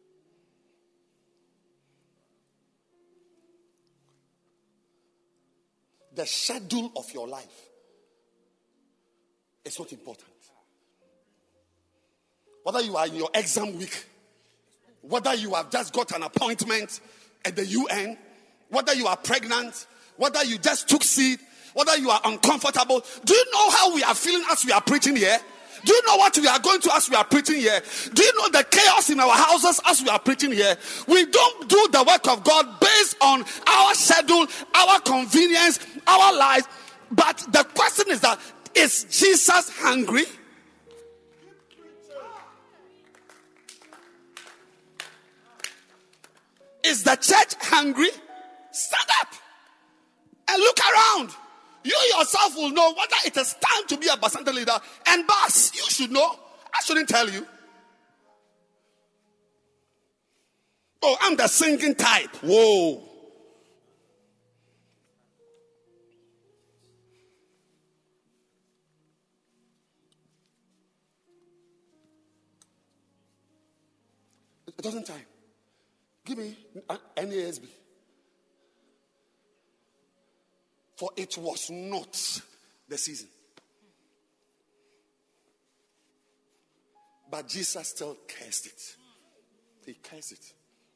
The schedule of your life is not important. Whether you are in your exam week, whether you have just got an appointment at the UN, whether you are pregnant, whether you just took seed, whether you are uncomfortable. Do you know how we are feeling as we are preaching here? Do you know what we are going through as we are preaching here? Do you know the chaos in our houses as we are preaching here? We don't do the work of God based on our schedule, our convenience, our lives. But the question is that, is Jesus hungry? Is the church hungry? Stand up and look around. You yourself will know whether it is time to be a Basanta leader. And boss, you should know. I shouldn't tell you. Oh, I'm the singing type. Whoa. It doesn't time. Give me an NASB. For it was not the season. But Jesus still cursed it. He cursed it.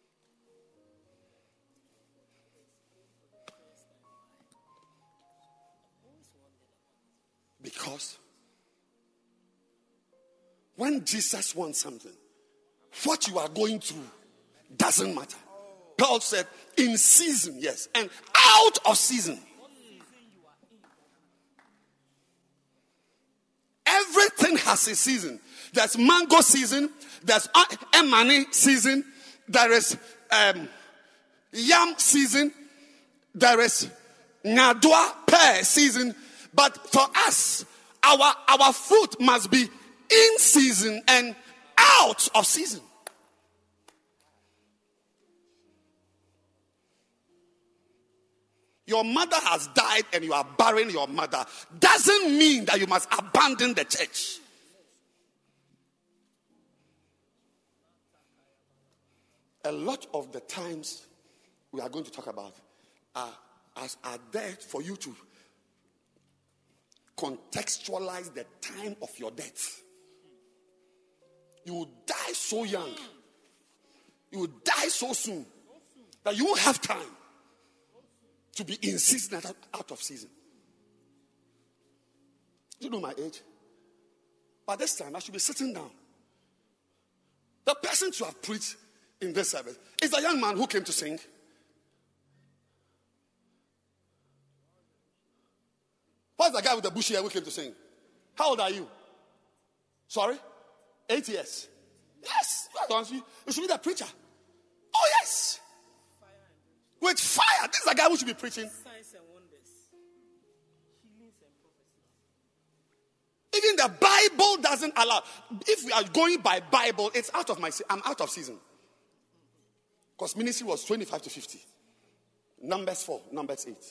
Because when Jesus wants something, what you are going through doesn't matter. Paul said, in season, yes, and out of season. Everything has a season. There's mango season. There's emani season. There is yam season. There is nyadua pear season. But for us, our fruit must be in season and out of season. Your mother has died and you are burying your mother doesn't mean that you must abandon the church. A lot of the times we are going to talk about are there for you to contextualize the time of your death. You will die so young. You will die so soon that you won't have time to be in season and out of season. Do you know my age? By this time, I should be sitting down. The person to have preached in this service is the young man who came to sing. What's the guy with the bushy hair who came to sing? How old are you? Sorry? 8 years. Yes. You should be the preacher. Oh, yes. With fire. This is the guy who should be preaching. Signs and wonders. Healings and prophecies. Even the Bible doesn't allow. If we are going by Bible, it's out of I'm out of season. Because ministry was 25 to 50. Numbers 4, Numbers 8.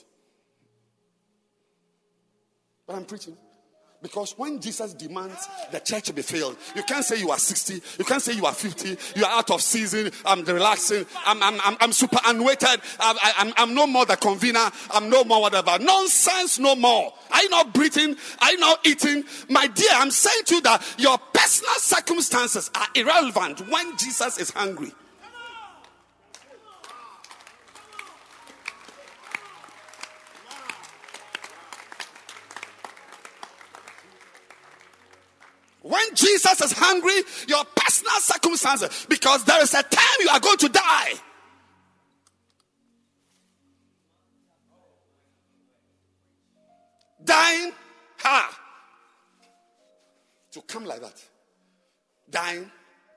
But I'm preaching. Because when Jesus demands the church to be filled, you can't say you are 60, you can't say you are 50, you are out of season, I'm relaxing, I'm super unweighted, I'm no more the convener, I'm no more whatever. Nonsense, no more. Are you not breathing? Are you not eating? My dear, I'm saying to you that your personal circumstances are irrelevant when Jesus is hungry. When Jesus is hungry, your personal circumstances, because there is a time you are going to die. Dying, to come like that. Dying,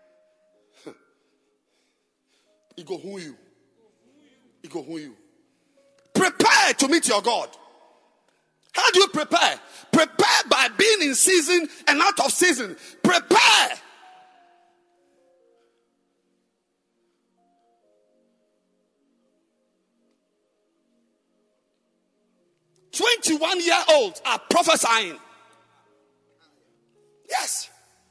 it go who you. It go who you. Prepare to meet your God. How do you prepare? Prepare by being in season and out of season. Prepare. "21-year-olds are prophesying." Yes.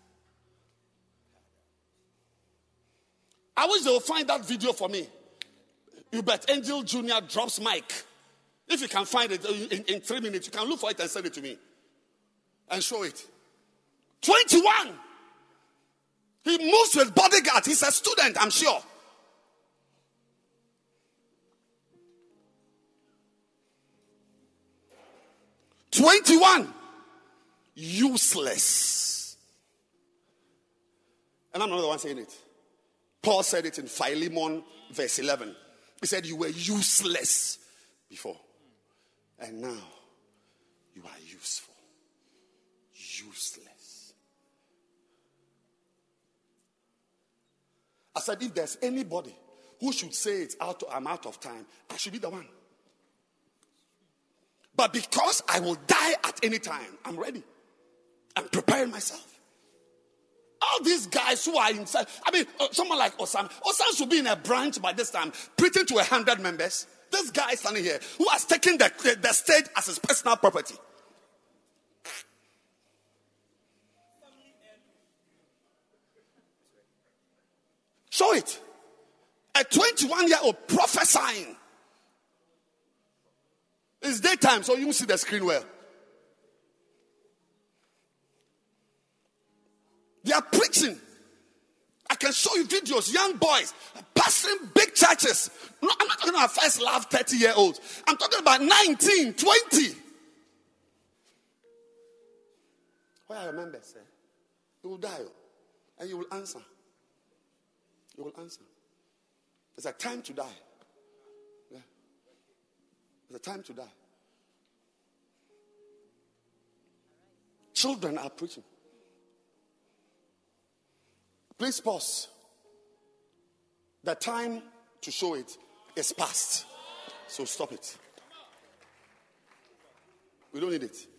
I wish they will find that video for me. Hubert Angel Jr. drops mic. If you can find it in 3 minutes, you can look for it and send it to me. And show it. 21. He moves with bodyguards. He's a student, I'm sure. "21, useless." And I'm not the one saying it. Paul said it in Philemon verse 11. He said, "You were useless before, and now you are useful." Useless. I said, if there's anybody who should say I'm out of time, I should be the one. But because I will die at any time, I'm ready. I'm preparing myself. All these guys who are inside, someone like Osam should be in a branch by this time, preaching to 100 members. This guy standing here, who has taken the stage as his personal property. Show it. A 21-year-old prophesying. It's daytime, so you see the screen well. They are preaching. I can show you videos, young boys, pastoring big churches. No, I'm not talking about first love 30-year-olds. I'm talking about 19, 20. Where are your members, sir? You will die, and you will answer. You will answer. It's a time to die. Yeah. It's a time to die. Children are preaching. Please pause. The time to show it is past. So stop it. We don't need it.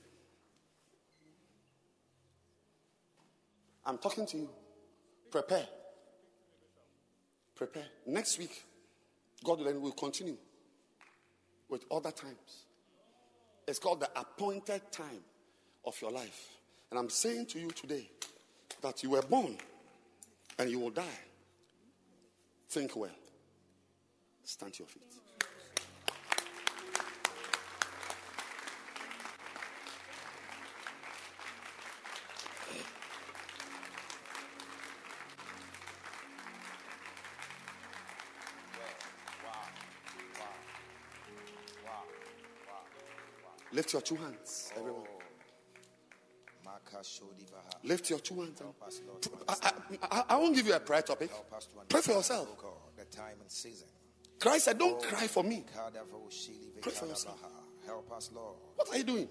I'm talking to you. Prepare. Prepare. Next week, God will continue with other times. It's called the appointed time of your life. And I'm saying to you today that you were born and you will die. Think well. Stand to your feet. Lift your two hands, everyone. Lift your two hands. I won't give you a prayer topic. Pray for yourself. Christ said, don't cry for me. Pray for yourself. Help us, Lord. What are you doing?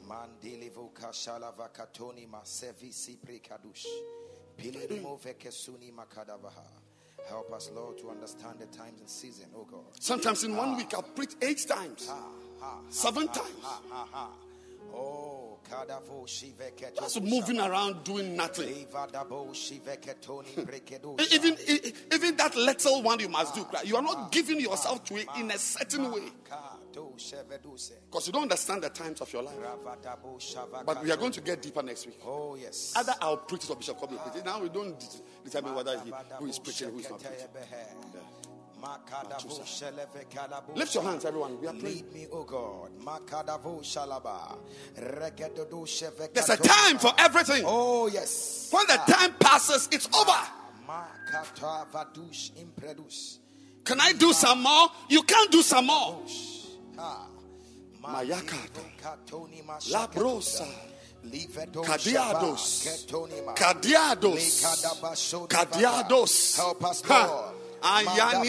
Help us, Lord, to understand the times and season, oh God. Sometimes in 1 week I'll preach 8 times. 7 times. Oh, just moving around doing nothing. Even that little one you must do. You are not giving yourself to it in a certain way. Because you don't understand the times of your life. But we are going to get deeper next week. Oh, yes. Either I'll preach it or Bishop Kobe will preach it. Now we don't determine whether who is preaching and who is not preaching. Yeah. Lift your hands, everyone. We are praying. Lead me, oh God. There's a time for everything. Oh, yes. When the time passes, it's over. Can I do some more? You can't do some more. Mayakata, Labrosa, Kadiados. Help us, Lord. A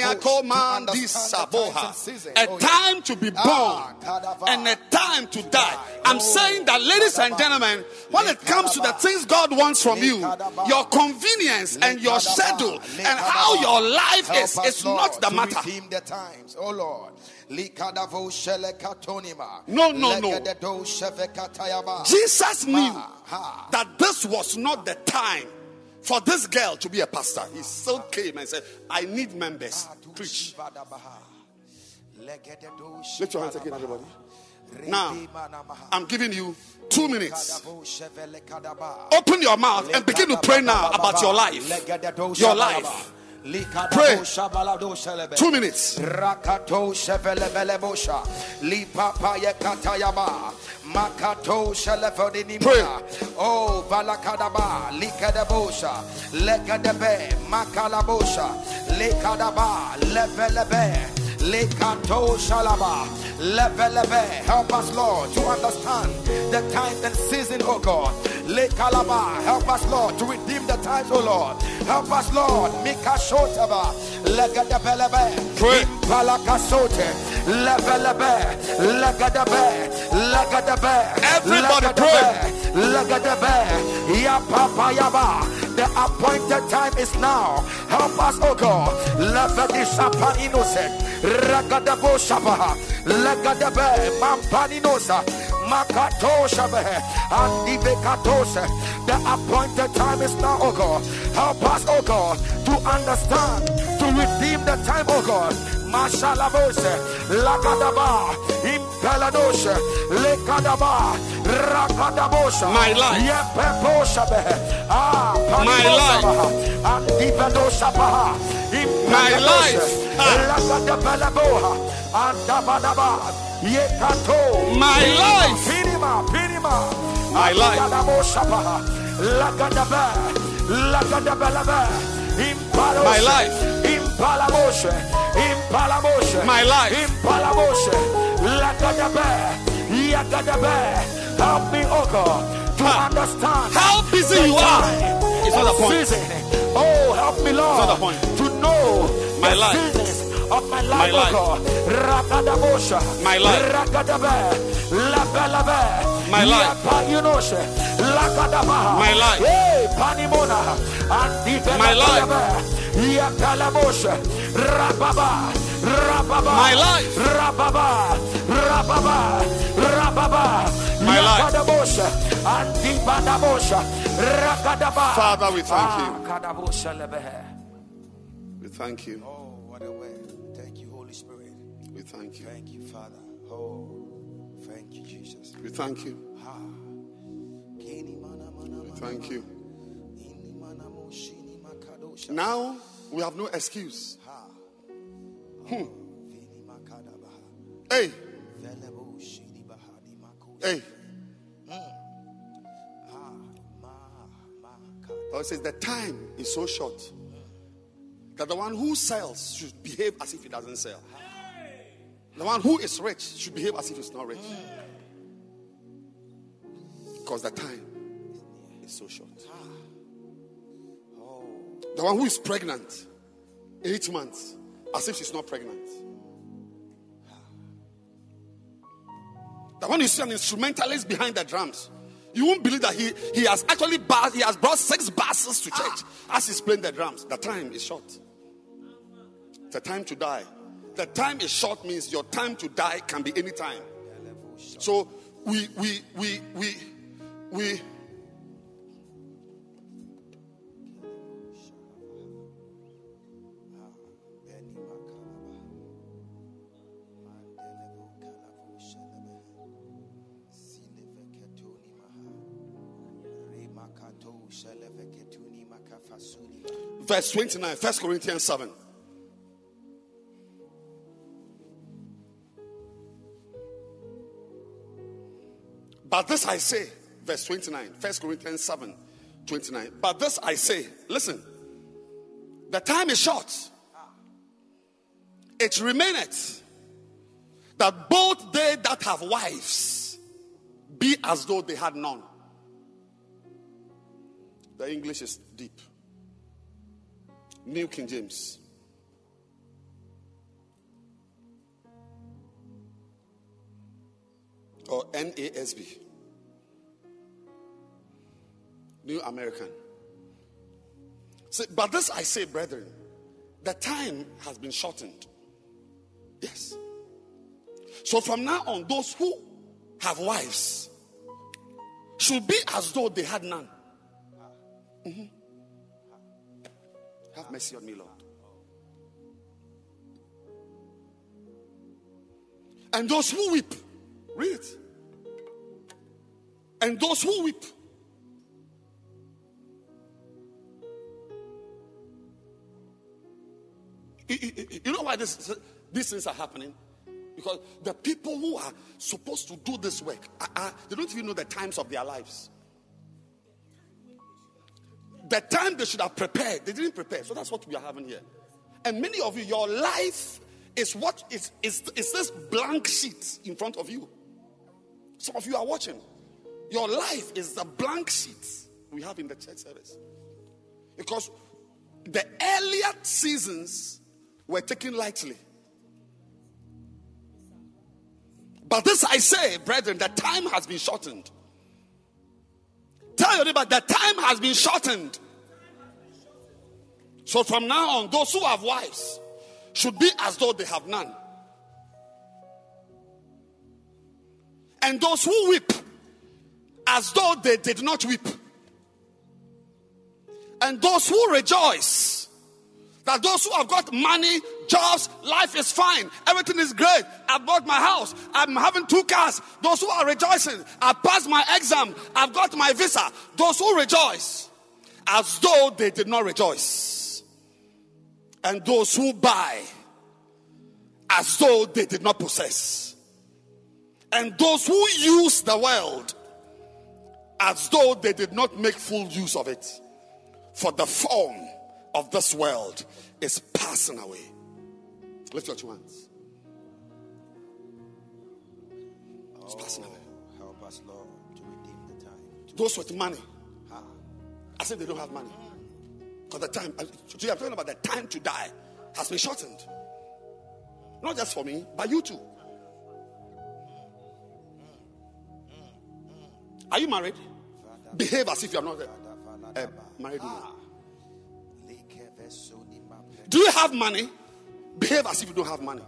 time to be born and a time to die. I'm saying that, ladies and gentlemen, when it comes to the things God wants from you, your convenience and your schedule and how your life is not the matter. Oh Lord. No. Jesus knew that this was not the time for this girl to be a pastor. He still came and said, I need members. Preach. Lift your hands again, everybody. Now, I'm giving you 2 minutes. Open your mouth and begin to pray now about your life. Your life. Pray. 2 minutes. Rakato shevelebele bosha li papa ye katayaba makato shelevodinima oh valakadaba likadabosha lekadebe makalabosha lekadaba levelebe lekato shalaba levelebe. Help us, Lord, to understand the time and season, oh God. Lekalaba, help us, Lord, to redeem the times, oh Lord. Help us, Lord. Mikashotaba legadabelebe impalakasote levelebe legadabe legadabe. Everybody pray. Legadabe ya papa yaba. The appointed time is now. Help us, oh God. Levedishapa innocent ragadabo shabaha legadabe mampaninosa makato shabahe and divekatose. The appointed time is now, oh God. Help us, oh God, to understand, to redeem the time, oh God. Mashalabose, Lagadaba, Impeladoshe, Lekadaba, Rakadabosha, My life. My life. And Divadoshabaha, My life. Lagadabalaboha, and Dabadaba, Yekato, My life. Pinima, My life. Lagadaba, My life. Impalamoshe, My life. Impalamoshe, Lagadabe, Yagadabe. Help me, oh God, to understand how busy you are. It's not the point. Oh, help me, Lord, it's not the point. To know my the life. Of my life, my life. Oh God. Rakadabosha, my life. Rakadabe, Labelabe, my life. My life. Hey, Panimona, and my life. Yakalabosha, Rababa, my life. Rababa, my life. And Father, we thank you. We thank you. Oh, what a word. Thank you, Holy Spirit. We thank you. Thank you, Father. Oh, thank you, Jesus. We thank you. We thank you. Now we have no excuse. Hey. Hey. It says the time is so short that the one who sells should behave as if he doesn't sell. The one who is rich should behave as if he's not rich. Because the time is so short. The one who is pregnant 8 months as if she's not pregnant. The one you see an instrumentalist behind the drums, you won't believe that he has actually brought 6 basses to church as he's playing the drums. The time is short. The time to die. The time is short means your time to die can be any time. So we verse 29, 1 Corinthians 7. But this I say, verse 29, 1 Corinthians 7, 29. But this I say, listen, the time is short. It remaineth that both they that have wives be as though they had none. The English is deep. New King James. Or NASB. New American. But this I say, brethren, the time has been shortened. Yes. So from now on, those who have wives should be as though they had none. Mm-hmm. Have mercy on me, Lord. And those who weep, read it. And those who weep, You know why these things are happening? Because the people who are supposed to do this work, they don't even know the times of their lives. The time they should have prepared, they didn't prepare. So that's what we are having here. And many of you, your life is what is this blank sheet in front of you. Some of you are watching. Your life is the blank sheet we have in the church service. Because the earlier seasons were taken lightly. But this I say, brethren, the time has been shortened. Tell your neighbor, the time has been shortened. So from now on, those who have wives should be as though they have none. And those who weep, as though they did not weep. And those who rejoice, that those who have got money, jobs, life is fine, everything is great. I bought my house, I'm having 2 cars. Those who are rejoicing, I passed my exam, I've got my visa. Those who rejoice, as though they did not rejoice. And those who buy, as though they did not possess. And those who use the world, as though they did not make full use of it. For the form of this world is passing away. Lift your 2 hands. It's passing away. Help us, Lord, to redeem the time. Those with money, I said they don't have money. Because the time, today I'm talking about the time to die has been shortened. Not just for me, but you too. Are you married? Behave as if you are not married woman. Do you have money? Behave as if you don't have money.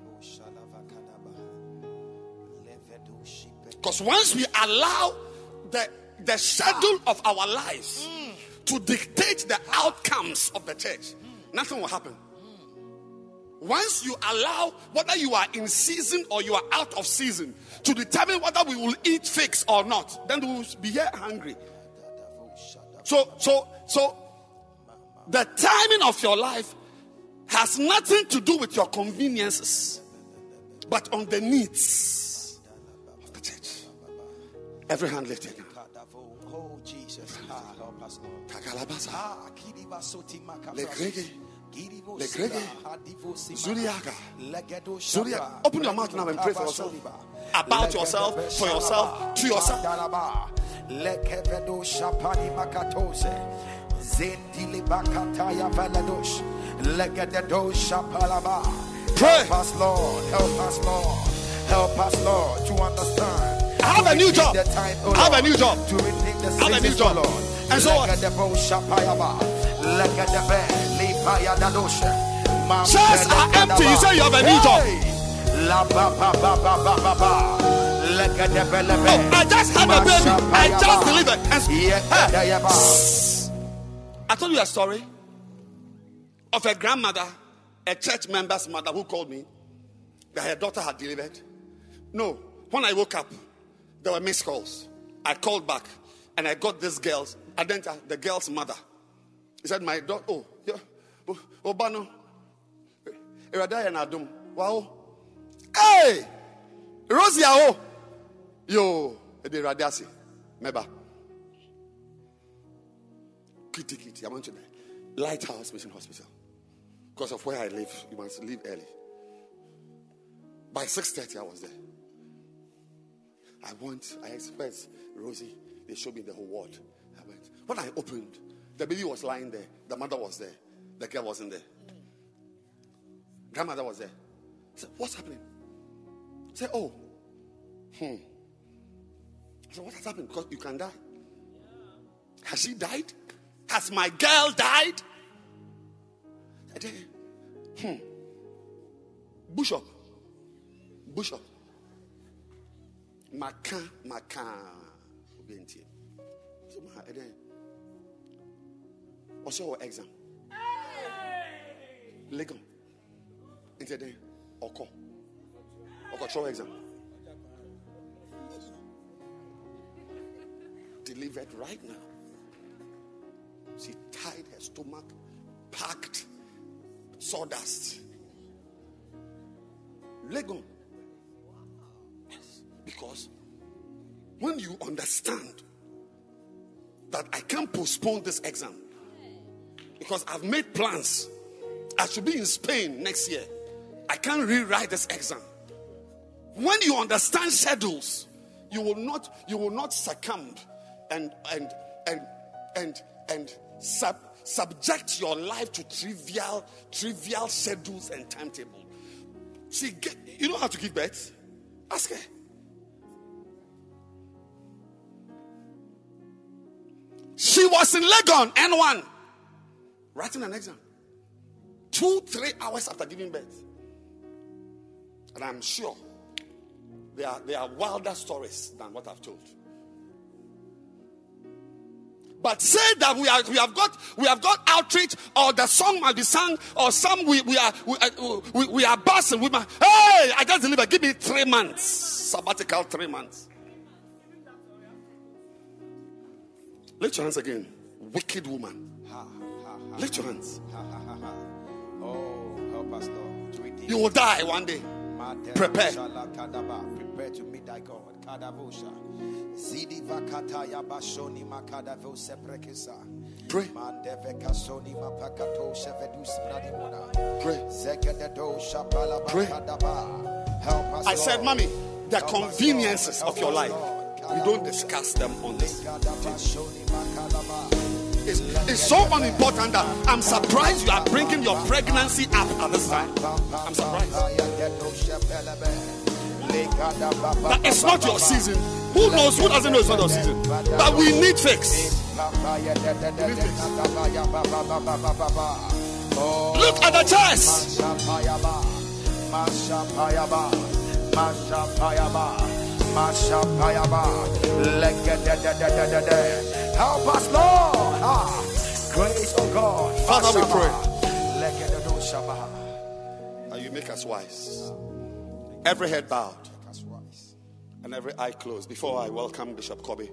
Because once we allow the schedule of our lives to dictate the outcomes of the church, nothing will happen. Once you allow whether you are in season or you are out of season to determine whether we will eat figs or not, then we will be here hungry. So the timing of your life has nothing to do with your conveniences, but on the needs of the church. Every hand lifted now. Oh, Jesus. Help us, Lord. Zuriaga. Open your mouth now and pray for yourself. About yourself, for yourself, to yourself. Pray. Help us, Lord. Help us, Lord. Help us, Lord, to understand. I have a new job. I have a new job. I have a new job. And so what? Chairs are empty. You say you have a new job. Oh, I just had a baby. I just delivered. I told you a story of a grandmother, a church member's mother, who called me that her daughter had delivered. No, when I woke up, there were missed calls. I called back and I got this girl's, the girl's mother. He said, my daughter, Obano, Eradaya and Adum, wow. Hey, Rosia, oh, yo, the Radasi, Meba. Kitty, I want you there. Lighthouse Mission Hospital. Because of where I live, you must leave early. By 6:30, I was there. I expressed Rosie. They showed me the whole ward. I went. When I opened, the baby was lying there. The mother was there. The girl wasn't there. Grandmother was there. I said, what's happening? I said, I said, what has happened? Because you can die. Has she died? Has my girl died? I said, Bishop. Makan. What's your exam? Legon. Into the Oko show exam. Delivered right now. She tied her stomach, packed sawdust. Legon. Yes. Because when you understand that I can't postpone this exam because I've made plans, I should be in Spain next year. I can't rewrite this exam. When you understand schedules, you will not succumb and subject your life to trivial schedules and timetable. You know how to give birth? Ask her. She was in Legon, N1, writing an exam. 2-3 hours after giving birth. And I'm sure there are wilder stories than what I've told. But say that we have got outreach, or the song might be sung, or some we are buzzing. Hey, I just delivered. Give me 3 months, sabbatical 3 months. Lift your hands again, wicked woman. Lift your hands. Oh, help us, Lord. You will die one day. Prepare. Prepare to meet thy God. Pray. Pray. I said, Mommy, the conveniences of your life, we don't discuss them on this. It's so unimportant that I'm surprised you are bringing your pregnancy up at this time. I'm surprised. But it's not your season. Who knows? Who doesn't know it's not your season? But we need fix. Look at the chest. Help us, Lord. Grace, oh God. Father, we pray. You make us wise. Every head bowed and every eye closed. Before I welcome Bishop Kobe,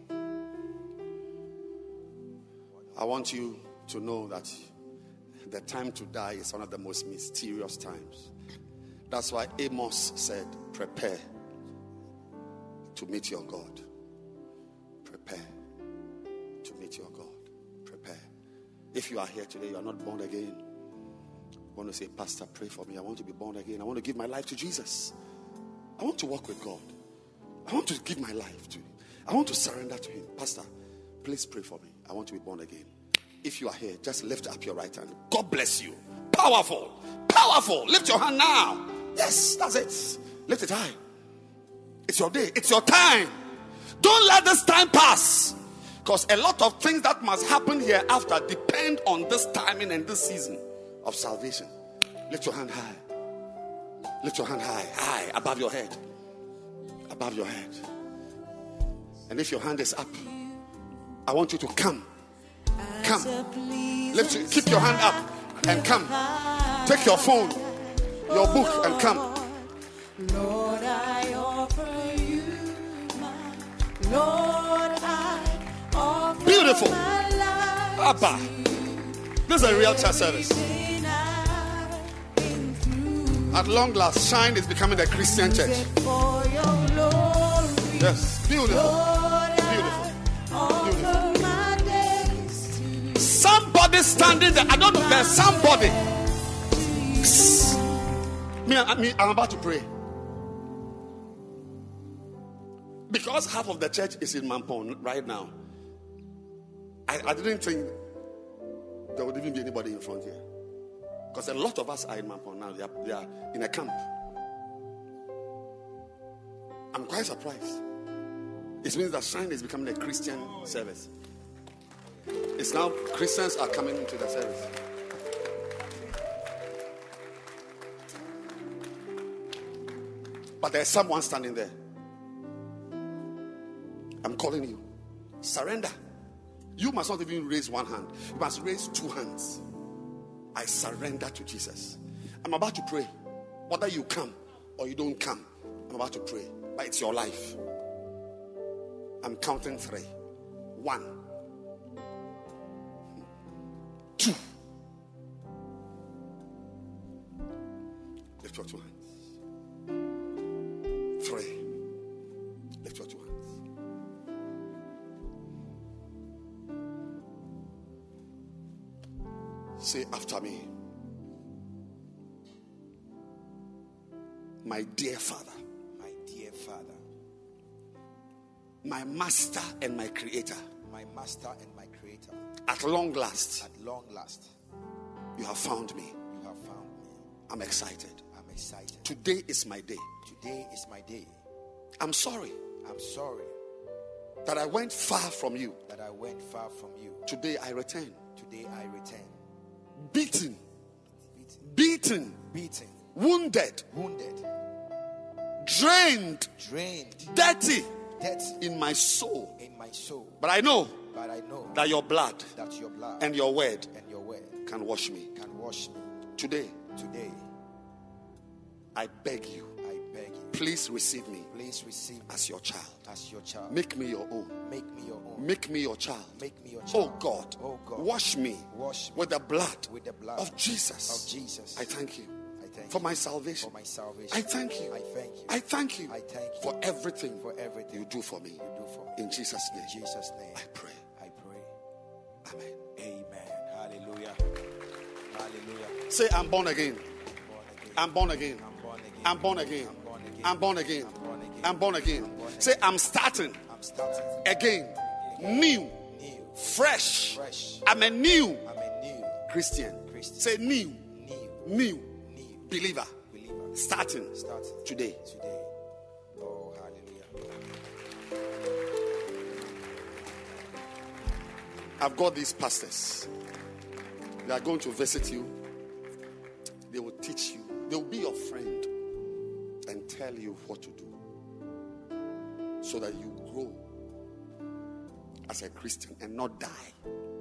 I want you to know that the time to die is one of the most mysterious times. That's why Amos said, prepare to meet your God. Prepare to meet your God. Prepare. If you are here today, you are not born again. I want to say, Pastor, pray for me. I want to be born again. I want to give my life to Jesus. I want to walk with God. I want to give my life to Him. I want to surrender to Him. Pastor, please pray for me. I want to be born again. If you are here, just lift up your right hand. God bless you. Powerful. Powerful. Lift your hand now. Yes, that's it. Lift it high. It's your day. It's your time. Don't let this time pass. Because a lot of things that must happen hereafter depend on this timing and this season of salvation. Lift your hand high. Lift your hand high. High above your head. Above your head. And if your hand is up, I want you to come. Come. Keep your hand up and come. Take your phone, your book, and come. Lord, I offer you my Lord, I offer Beautiful. my life. Abba. This is a real church service. At long last, Shine is becoming a Christian church. Yes, beautiful. Beautiful. Beautiful. Somebody standing there. I don't know. There's somebody. I'm about to pray. Because half of the church is in Mampong right now. I didn't think there would even be anybody in front here. Because a lot of us are in Mampong now. They are in a camp. I'm quite surprised. It means that Shine is becoming a Christian service. It's now Christians are coming into the service. But there's someone standing there. I'm calling you. Surrender. You must not even raise one hand. You must raise two hands. I surrender to Jesus. I'm about to pray. Whether you come or you don't come, I'm about to pray. But it's your life. I'm counting 3. 1, 2, Lift your two hands. 3. Lift your two hands. Say after me. My dear Father. My dear Father. My Master and my Creator. My Master and my Creator. At long last. At long last. You have found me. You have found me. I'm excited. I'm excited. Today is my day. Today is my day. I'm sorry. I'm sorry that I went far from you. That I went far from you. Today I return. Today I return. Beaten. Beaten. Beaten. Wounded. Wounded. Drained. Drained. Dirty. Dirty. In my soul. In my soul. But I know. But I know that your blood. That your blood. And your word. And your word. Can wash me. Can wash me. Today. Today. I beg you. I beg you. Please receive me. Please receive me as your child. As your child. Make me your own. Make me your own. Make me your child. Make me your child. Oh God. Oh God. Wash me. Wash me with the blood. With the blood of Jesus. Of Jesus. I thank you. I thank for you. my salvation. For my salvation. I thank you. I thank you. I thank you. I thank you. For everything. For everything you do for me. You do for me. In Jesus' name. In Jesus' name. I pray. I pray. Amen. Amen. Hallelujah. Hallelujah. Say, I'm born again. I'm born again. I'm born again. I'm born again. I'm born again. Say, I'm starting. I'm starting again. New. Fresh. I'm a new Christian. Say new. New. Believer. Starting today. Oh, hallelujah. I've got these pastors. They are going to visit you. They will teach you. They will be your friend and tell you what to do so that you grow as a Christian and not die.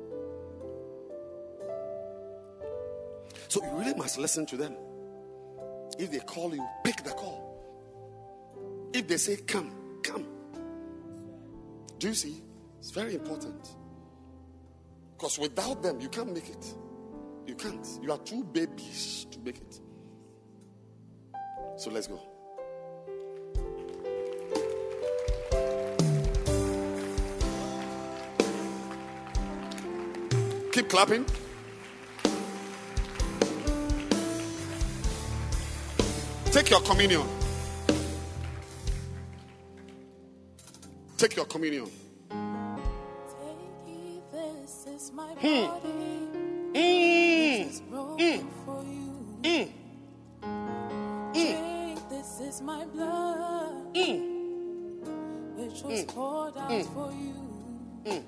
So you really must listen to them. If they call you, pick the call. If they say come, come. Do you see? It's very important. Because without them, you can't make it. You can't. You are too babyish to make it. So let's go. Keep clapping. Take your communion. Take your communion. This is my body. This is broken for you. Drink, this is my blood, which was poured out for you.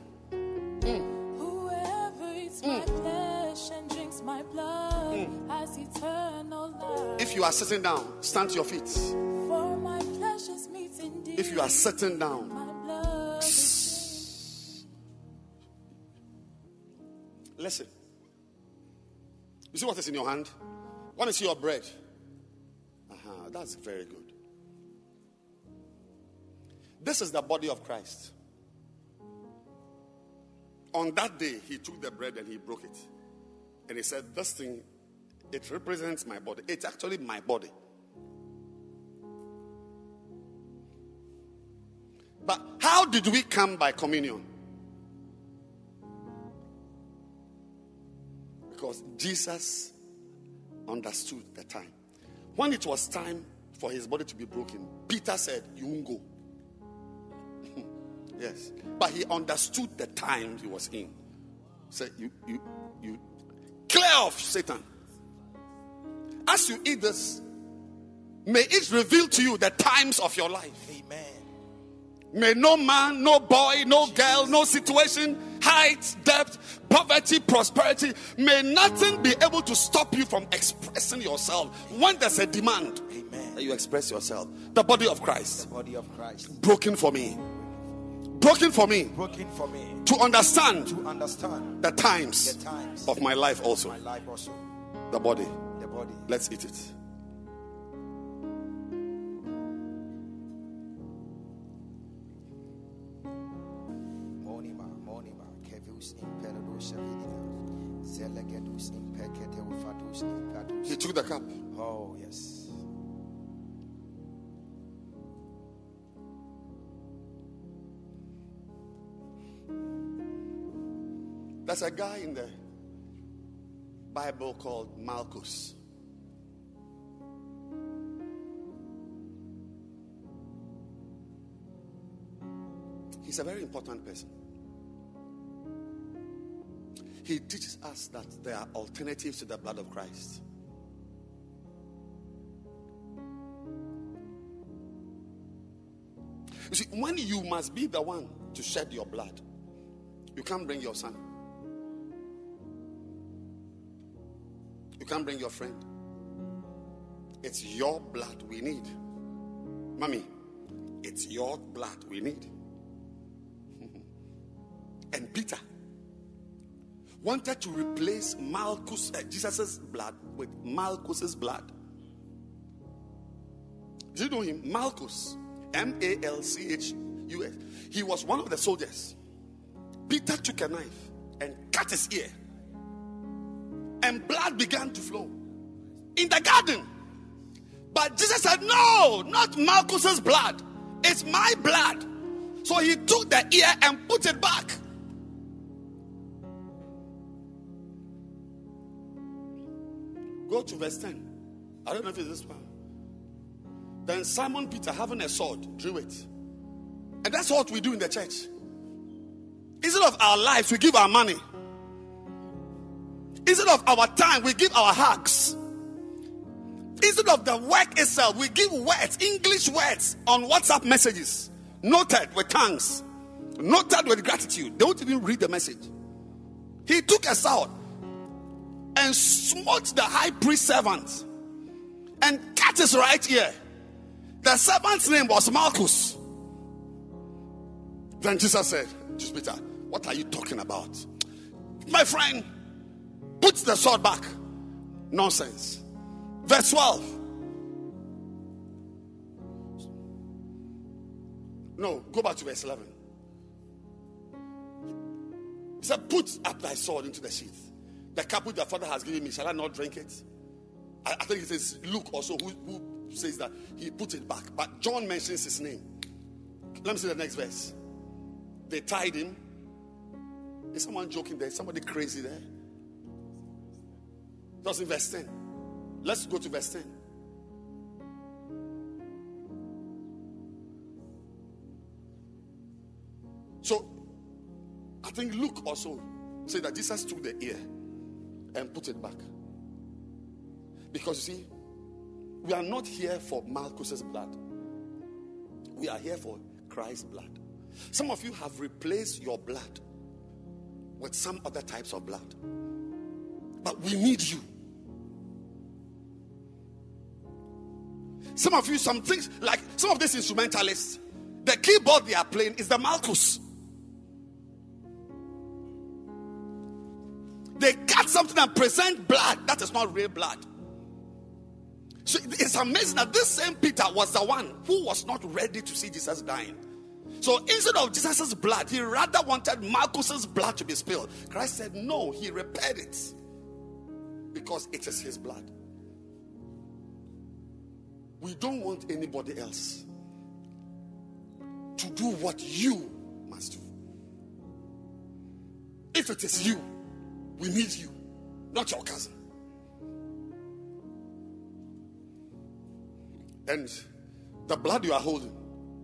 Whoever eats my flesh and drinks my blood has eternal life. If you are sitting down, stand to your feet. For my flesh is meat indeed. If you are sitting down, my blood is listen. You see what is in your hand? Want to see your bread? That's very good. This is the body of Christ. On that day, he took the bread and he broke it. And he said, this thing, it represents my body. It's actually my body. But how did we come by communion? Because Jesus understood the time. When it was time for his body to be broken, Peter said, you won't go. Yes. But he understood the time he was in. Said, you clear off, Satan. As you eat this, may it reveal to you the times of your life. Amen. May no man, no boy, no girl, no situation, height, depth, poverty, prosperity, may nothing be able to stop you from expressing yourself when there's a demand. Amen. That you express yourself. The body of Christ. The body of Christ. Broken for me. Broken for me. Broken for me. To understand. To understand the times of my life also. My life also. The body. The body. Let's eat it. He took the cup. Oh, yes. There's a guy in the Bible called Malchus. He's a very important person. He teaches us that there are alternatives to the blood of Christ. You see, when you must be the one to shed your blood, you can't bring your son. You can't bring your friend. It's your blood we need. Mommy, it's your blood we need. And Peter wanted to replace Jesus' blood with Malchus's blood. Do you know him? Malchus, Malchus. He was one of the soldiers. Peter took a knife and cut his ear, and blood began to flow in the garden. But Jesus said, no, not Malchus's blood. It's my blood. So he took the ear and put it back. Go to verse 10. I don't know if it's this one. Then Simon Peter, having a sword, drew it. And that's what we do in the church. Instead of our lives, we give our money. Instead of our time, we give our hugs. Instead of the work itself, we give words, English words on WhatsApp messages. Noted with thanks. Noted with gratitude. They won't even read the message. He took a sword and smote the high priest servant and cut his right ear. The servant's name was Malchus. Then Jesus said to Peter, what are you talking about? My friend, put the sword back. Nonsense. Verse 12. No, go back to verse 11. He said, put up thy sword into the sheath. The cup which the Father has given me, shall I not drink it? I think it says Luke also who says that he put it back. But John mentions his name. Let me see the next verse. They tied him. Is someone joking there? Somebody crazy there? That's in verse 10. Let's go to verse 10. So, I think Luke also said that Jesus took the ear and put it back. Because you see, we are not here for Malchus's blood. We are here for Christ's blood. Some of you have replaced your blood with some other types of blood. But we need you. Some of you, some things, like some of these instrumentalists, the keyboard they are playing is the Malchus. They cut something and present blood. That is not real blood. So it's amazing that this same Peter was the one who was not ready to see Jesus dying. So instead of Jesus' blood, he rather wanted Malchus's blood to be spilled. Christ said no, he repaired it because it is his blood. We don't want anybody else to do what you must do. If it is you, we need you, not your cousin. And the blood you are holding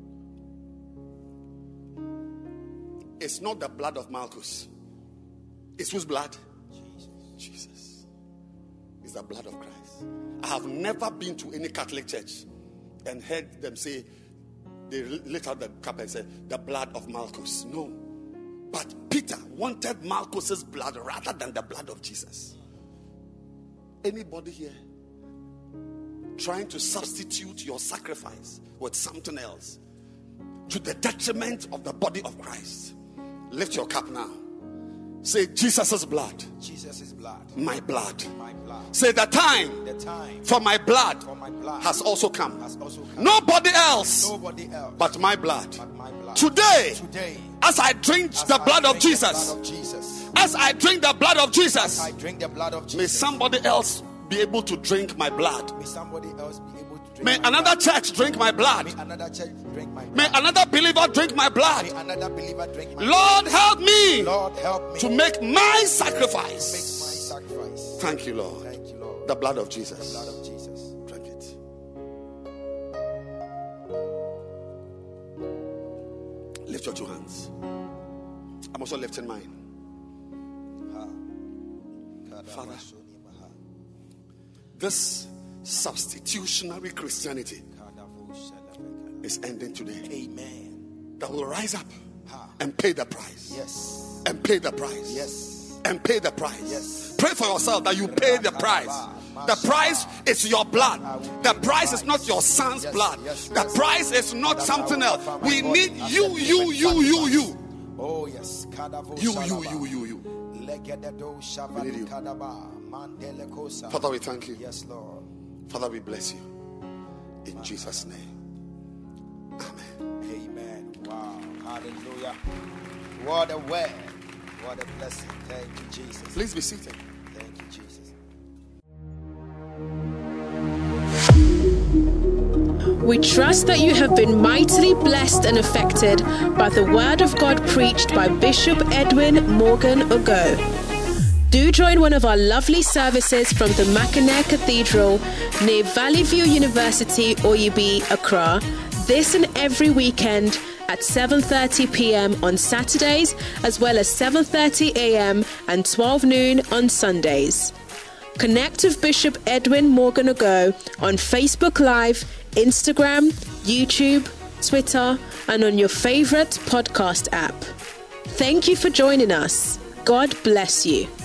is not the blood of Malchus. It's whose blood? Jesus. It's the blood of Christ. I have never been to any Catholic church and heard them say, they lit out the cup and said, the blood of Malchus. No. But Peter wanted Malchus's blood rather than the blood of Jesus. Anybody here trying to substitute your sacrifice with something else to the detriment of the body of Christ? Lift your cup now. Say, Jesus' blood. Jesus' blood. My blood. My blood. Say, the time for my blood has also come. Nobody else but my blood. Today, as I drink the blood of Jesus, as I drink the blood of Jesus, may somebody else be able to drink my blood. May somebody else be able to drink May my another blood. church drink my blood. May another church drink my blood. May another believer drink my blood. May another believer drink my Lord, help me blood. Lord, help me to make my make my sacrifice. sacrifice. Thank you, Lord. Thank you, Lord. The blood of Jesus. The blood of Jesus. Drink it. Lift your two hands. I'm also lifting mine. Father, this substitutionary Christianity is ending today. Amen. That will rise up and pay the price. Yes. And pay the price. Yes. And pay the price. Yes. Pray for yourself that you pay the price. The price is your blood. The price is not your son's blood. The price is not something else. We need you. Oh yes. You. We need you. Father, we thank you. Yes, Lord. Father, we bless you. In Jesus' name. Amen. Amen. Wow. Hallelujah. What a word. What a blessing. Thank you, Jesus. Please be seated. Thank you, Jesus. We trust that you have been mightily blessed and affected by the word of God preached by Bishop Edwin Morgan Ogo. Do join one of our lovely services from the Mackinac Cathedral near Valley View University, Oyibi, Accra, this and every weekend at 7:30 p.m. on Saturdays, as well as 7:30 a.m. and 12 noon on Sundays. Connect with Bishop Edwin Morgan Ogo on Facebook Live, Instagram, YouTube, Twitter, and on your favorite podcast app. Thank you for joining us. God bless you.